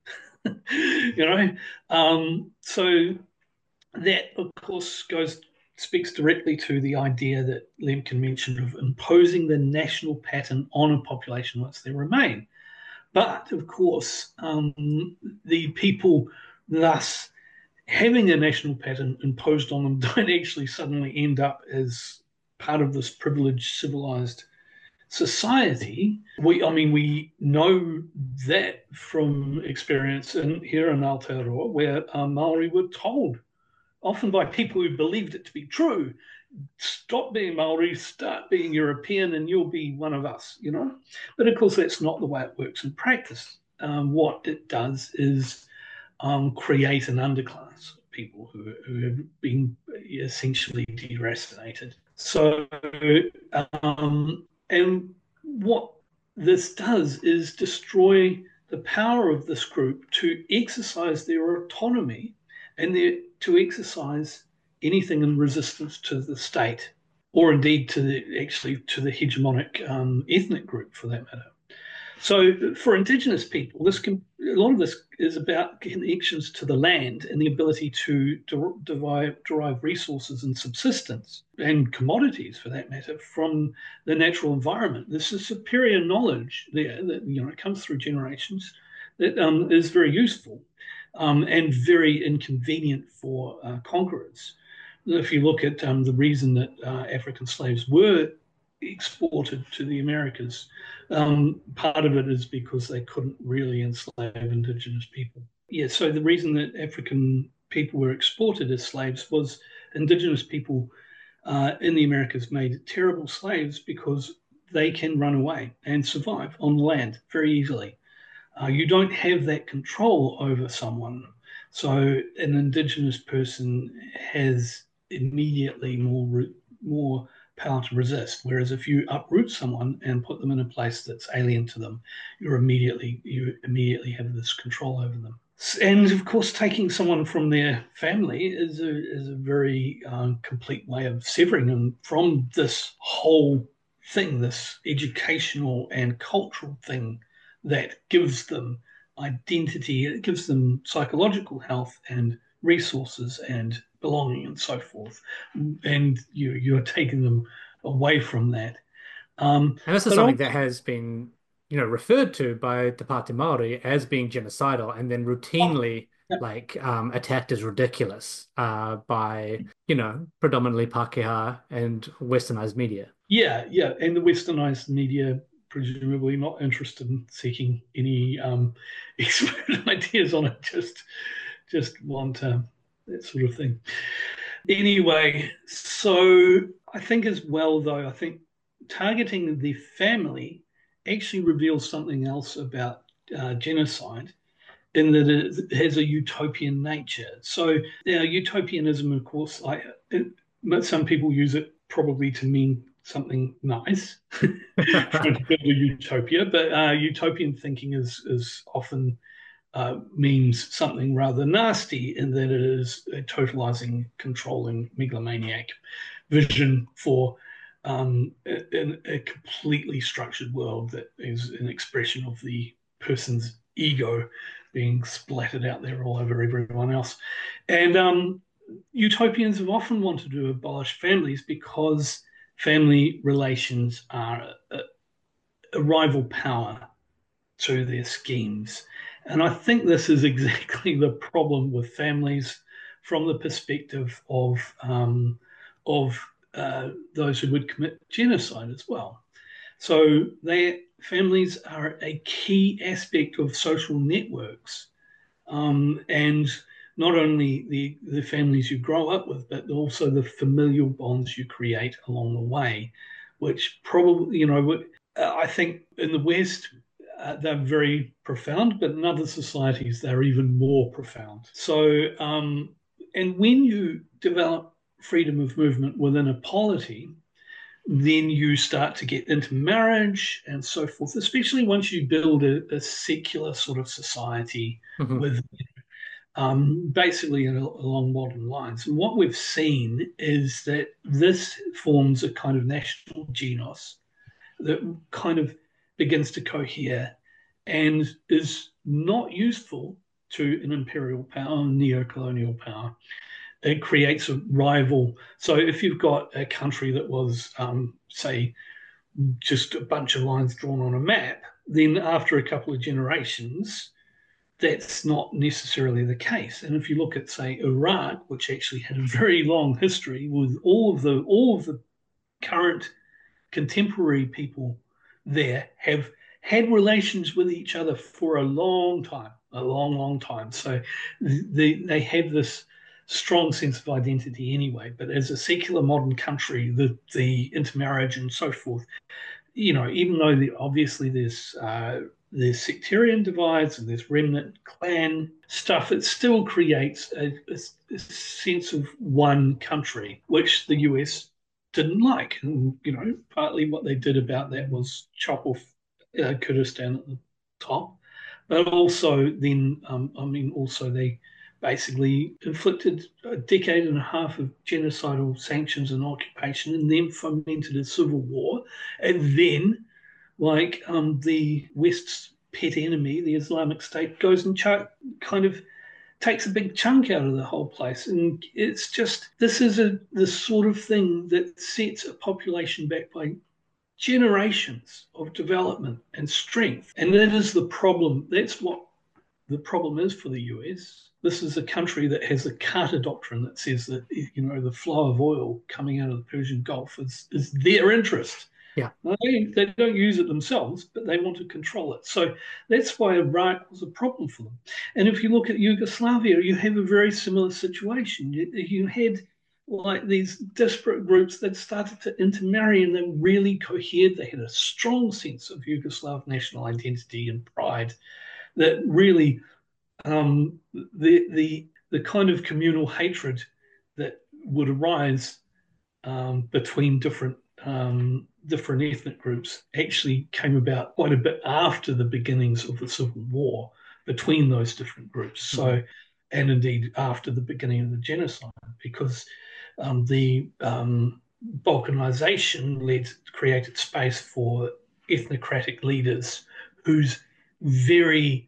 you know. Um, so that, of course, goes speaks directly to the idea that Lemkin mentioned of imposing the national pattern on a population once they remain. But of course, um, the people thus having a national pattern imposed on them don't actually suddenly end up as part of this privileged, civilized society. We, I mean, we know that from experience in here in Aotearoa, where uh, Maori were told, often by people who believed it to be true, stop being Maori, start being European, and you'll be one of us, you know? But of course, that's not the way it works in practice. Um, what it does is um, create an underclass of people who, who have been essentially deracinated. So, um, and what this does is destroy the power of this group to exercise their autonomy and they're to exercise anything in resistance to the state, or indeed to the actually to the hegemonic um, ethnic group for that matter. So for Indigenous people, this can, a lot of this is about connections to the land and the ability to derive, derive resources and subsistence and commodities, for that matter, from the natural environment. This is superior knowledge there that, you know, comes through generations that um, is very useful um, and very inconvenient for uh, conquerors. If you look at um, the reason that uh, African slaves were exported to the Americas, um, part of it is because they couldn't really enslave Indigenous people. Yeah, so the reason that African people were exported as slaves was Indigenous people uh, in the Americas made terrible slaves because they can run away and survive on the land very easily. Uh, you don't have that control over someone. So an Indigenous person has immediately more more power to resist. Whereas if you uproot someone and put them in a place that's alien to them, you're immediately you immediately have this control over them. And of course, taking someone from their family is a is a very uh, complete way of severing them from this whole thing, this educational and cultural thing that gives them identity, it gives them psychological health and resources and belonging and so forth, and you you're taking them away from that. Um, and this is something that has been, you know, referred to by Te Pāti Māori as being genocidal, and then routinely oh, yeah. like um, attacked as ridiculous uh, by, you know, predominantly Pākehā and westernized media. Yeah, yeah, and the westernized media presumably not interested in seeking any um, expert ideas on it, just just want uh, that sort of thing. Anyway, so I think as well, though, I think targeting the family actually reveals something else about uh, genocide, in that it has a utopian nature. So now, utopianism, of course, like it, but some people use it probably to mean something nice, trying to build a utopia. But uh, utopian thinking is is often uh, means something rather nasty, in that it is a totalizing, controlling, megalomaniac vision for um, a, a completely structured world that is an expression of the person's ego being splattered out there all over everyone else. And um, utopians have often wanted to abolish families because family relations are a, a rival power to their schemes. And I think this is exactly the problem with families from the perspective of um, of uh, those who would commit genocide as well. So their families are a key aspect of social networks, um, and not only the, the families you grow up with, but also the familial bonds you create along the way, which probably, you know, I think in the West, uh, they're very profound, but in other societies, they're even more profound. So, um, and when you develop freedom of movement within a polity, then you start to get into marriage and so forth, especially once you build a, a secular sort of society mm-hmm. with um, basically along modern lines. And what we've seen is that this forms a kind of national genos that kind of begins to cohere and is not useful to an imperial power, neo-colonial power. It creates a rival. So if you've got a country that was, um, say, just a bunch of lines drawn on a map, then after a couple of generations, that's not necessarily the case. And if you look at, say, Iraq, which actually had a very long history with all of the all of the current contemporary people there have had relations with each other for a long time, a long, long time. So they they have this strong sense of identity anyway. But as a secular modern country, the the intermarriage and so forth, you know, even though the, obviously there's uh, there's sectarian divides and there's remnant clan stuff, it still creates a, a, a sense of one country, which the U S didn't like. And, you know, partly what they did about that was chop off uh, Kurdistan at the top, but also then, um, I mean, also they basically inflicted a decade and a half of genocidal sanctions and occupation, and then fomented a civil war. And then, like um, the West's pet enemy, the Islamic State, goes and ch- kind of takes a big chunk out of the whole place. And it's just, this is a the sort of thing that sets a population back by generations of development and strength. And that is the problem. That's what the problem is for the U S. This is a country that has a Carter doctrine that says that, you know, the flow of oil coming out of the Persian Gulf is, is their interest. Yeah. They, they don't use it themselves, but they want to control it. So that's why Iraq was a problem for them. And if you look at Yugoslavia, you have a very similar situation. You, you had like these disparate groups that started to intermarry, and they really cohered. They had a strong sense of Yugoslav national identity and pride that really um, the the the kind of communal hatred that would arise um, between different um, different ethnic groups actually came about quite a bit after the beginnings of the Civil War between those different groups. So, mm-hmm. and indeed after the beginning of the genocide, because um, the um, Balkanization led created space for ethnocratic leaders whose very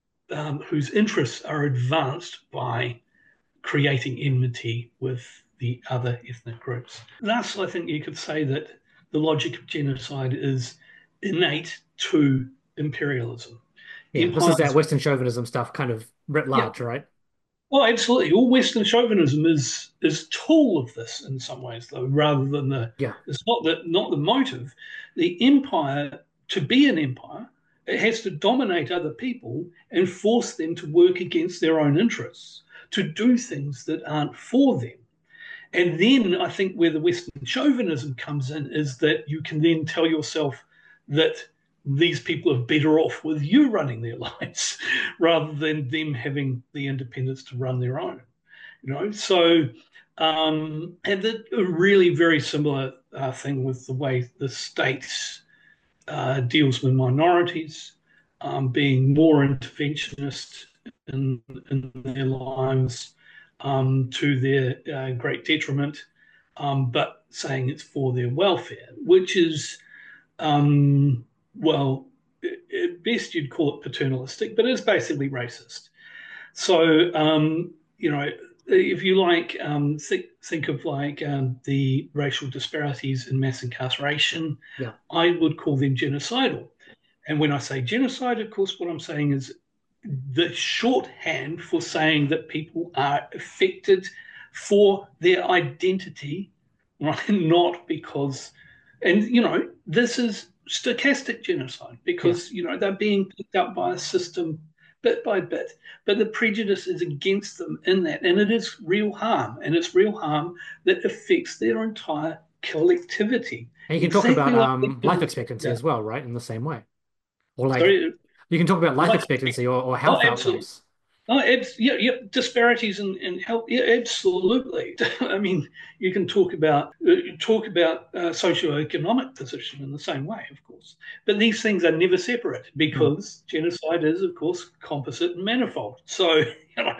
um, whose interests are advanced by creating enmity with the other ethnic groups. Thus, I think you could say that the logic of genocide is innate to imperialism. Yeah, Empires, this is that Western chauvinism stuff kind of writ large, yeah. right? Oh, absolutely. All Western chauvinism is is tool of this in some ways, though, rather than the yeah. It's not the not the motive. The empire, to be an empire, it has to dominate other people and force them to work against their own interests, to do things that aren't for them. And then I think where the Western chauvinism comes in is that you can then tell yourself that these people are better off with you running their lives rather than them having the independence to run their own. You know, so um, and the, a really very similar uh, thing with the way the states uh, deals with minorities, um, being more interventionist in, in their lives. Um, to their uh, great detriment, um, but saying it's for their welfare, which is, um, well, at best you'd call it paternalistic, but it's basically racist. So, um, you know, if you like, um, think, think of like um, the racial disparities in mass incarceration, yeah. I would call them genocidal. And when I say genocide, of course, what I'm saying is the shorthand for saying that people are affected for their identity, right? Not because, and you know, this is stochastic genocide because, yeah. you know, they're being picked up by a system bit by bit, but the prejudice is against them in that, and it is real harm, and it's real harm that affects their entire collectivity. And you can exactly talk about like um, life expectancy yeah. as well, right? In the same way. Or like, Sorry, you can talk about life expectancy or, or health oh, outcomes. Oh, yeah, yeah, disparities in, in health. Yeah, absolutely. I mean, you can talk about uh, talk about uh, socioeconomic position in the same way, of course. But these things are never separate because mm. genocide is, of course, composite and manifold. So, you know,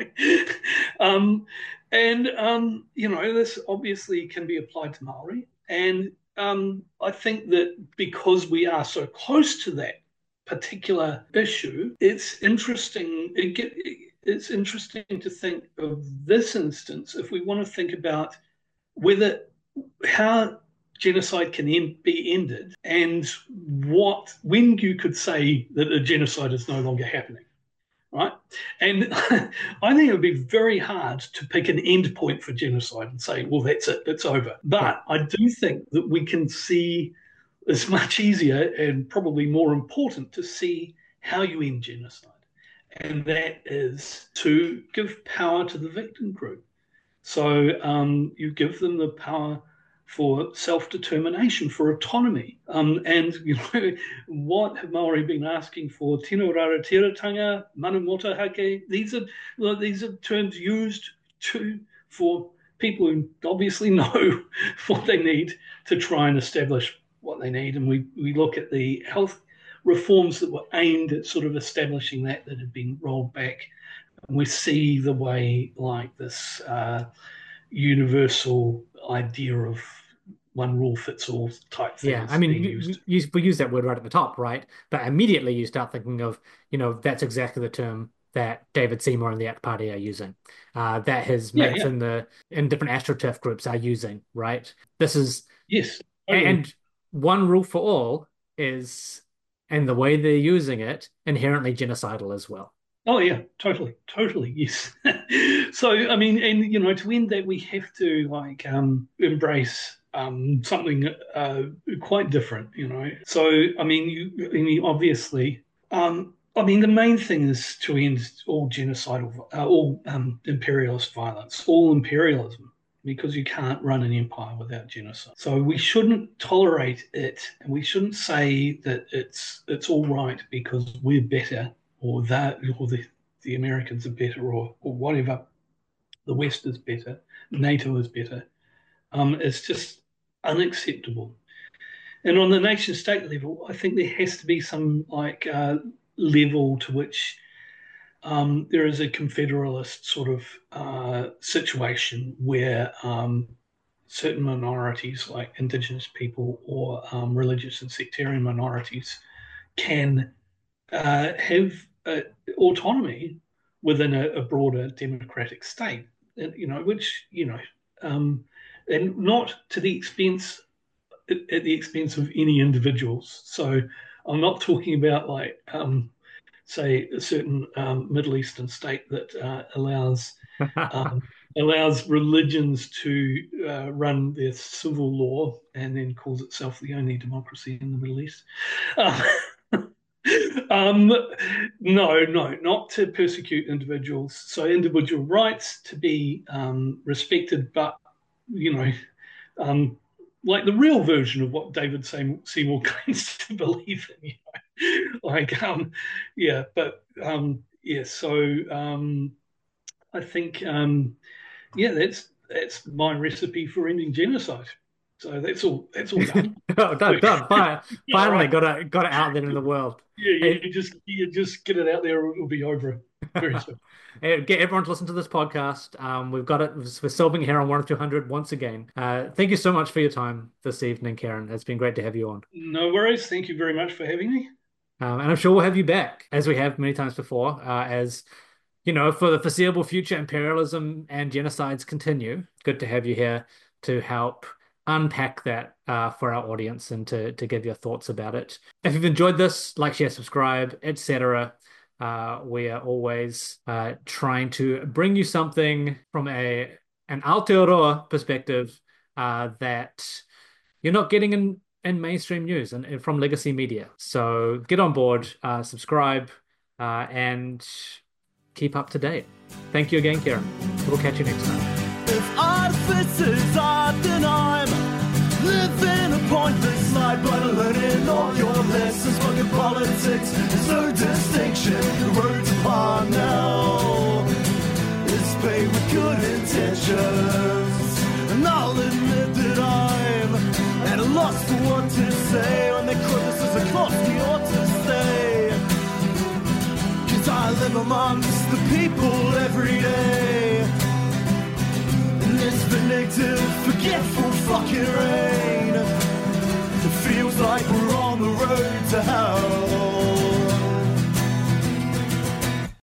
um, and um, you know, this obviously can be applied to Maori, and um, I think that because we are so close to that particular issue, it's interesting. It get, it's interesting to think of this instance if we want to think about whether how genocide can end, be ended, and what when you could say that a genocide is no longer happening, right? And I think it would be very hard to pick an end point for genocide and say, well, that's it, it's over. But I do think that we can see. It's much easier and probably more important to see how you end genocide. And that is to give power to the victim group. So um, you give them the power for self-determination, for autonomy. Um, and you know what have Maori been asking for? Tino raratiratanga, manamoto hake. These are well, these are terms used to for people who obviously know what they need to try and establish what they need. And we, we look at the health reforms that were aimed at sort of establishing that that had been rolled back we see the way like this uh, universal idea of one rule fits all type Yeah, things I mean, being you, used. you, we use that word right at the top, right? But immediately you start thinking of, you know, that's exactly the term that David Seymour and the A C Party are using, uh, that his Yeah, mates yeah, in the in different AstroTurf groups are using, right? This is yes, totally. and one rule for all is, and the way they're using it, inherently genocidal as well. Oh yeah, totally, totally, yes. So I mean, and you know, to end that, we have to like um, embrace um, something uh, quite different, you know. So I mean, you, I mean, obviously, um, I mean, the main thing is to end all genocidal, uh, all um, imperialist violence, all imperialism, because you can't run an empire without genocide. So we shouldn't tolerate it, and we shouldn't say that it's it's all right because we're better or that or the, the Americans are better or or whatever. The West is better, NATO is better. Um, it's just unacceptable. And on the nation state level, I think there has to be some like uh, level to which um, there is a confederalist sort of uh, situation where um, certain minorities, like Indigenous people or um, religious and sectarian minorities, can uh, have uh, autonomy within a, a broader democratic state. And, you know, which you know, um, and not to the expense at, at the expense of any individuals. So I'm not talking about like um, say a certain um, Middle Eastern state that uh, allows um, allows religions to uh, run their civil law and then calls itself the only democracy in the Middle East. Uh, um, no, no, not to persecute individuals. So individual rights to be um, respected, but you know, um, like the real version of what David Seymour claims to believe in. You know? Like, um, yeah, but um, yeah. So um, I think, um, yeah, that's that's my recipe for ending genocide. So that's all. That's all done. Oh, done, done. Fi- Yeah, Finally right. got it got it out there in the world. Yeah, Hey, you just you just get it out there. It'll be over very soon. hey, get everyone to listen to this podcast. Um, we've got it. We're solving here on one of two hundred once again. Uh, thank you so much for your time this evening, Karen. It's been great to have you on. No worries. Thank you very much for having me. Um, and I'm sure we'll have you back, as we have many times before, uh, as you know, for the foreseeable future, imperialism and genocides continue. Good to have you here to help unpack that uh, for our audience and to to give your thoughts about it. If you've enjoyed this, like, share, subscribe, et cetera. Uh, we are always uh, trying to bring you something from a an Aotearoa perspective uh, that you're not getting in in mainstream news and, and from legacy media. So get on board, uh, subscribe, uh, and keep up to date. Thank you again, Kieran. We'll catch you next time. If artificers are then I'm living a pointless life, but learning all your lessons. Fucking politics, there's no distinction. The words upon now is paid with good intentions. And I'll admit that I'm at a loss for what to say when they quote this as a cost we ought to stay. I live amongst the people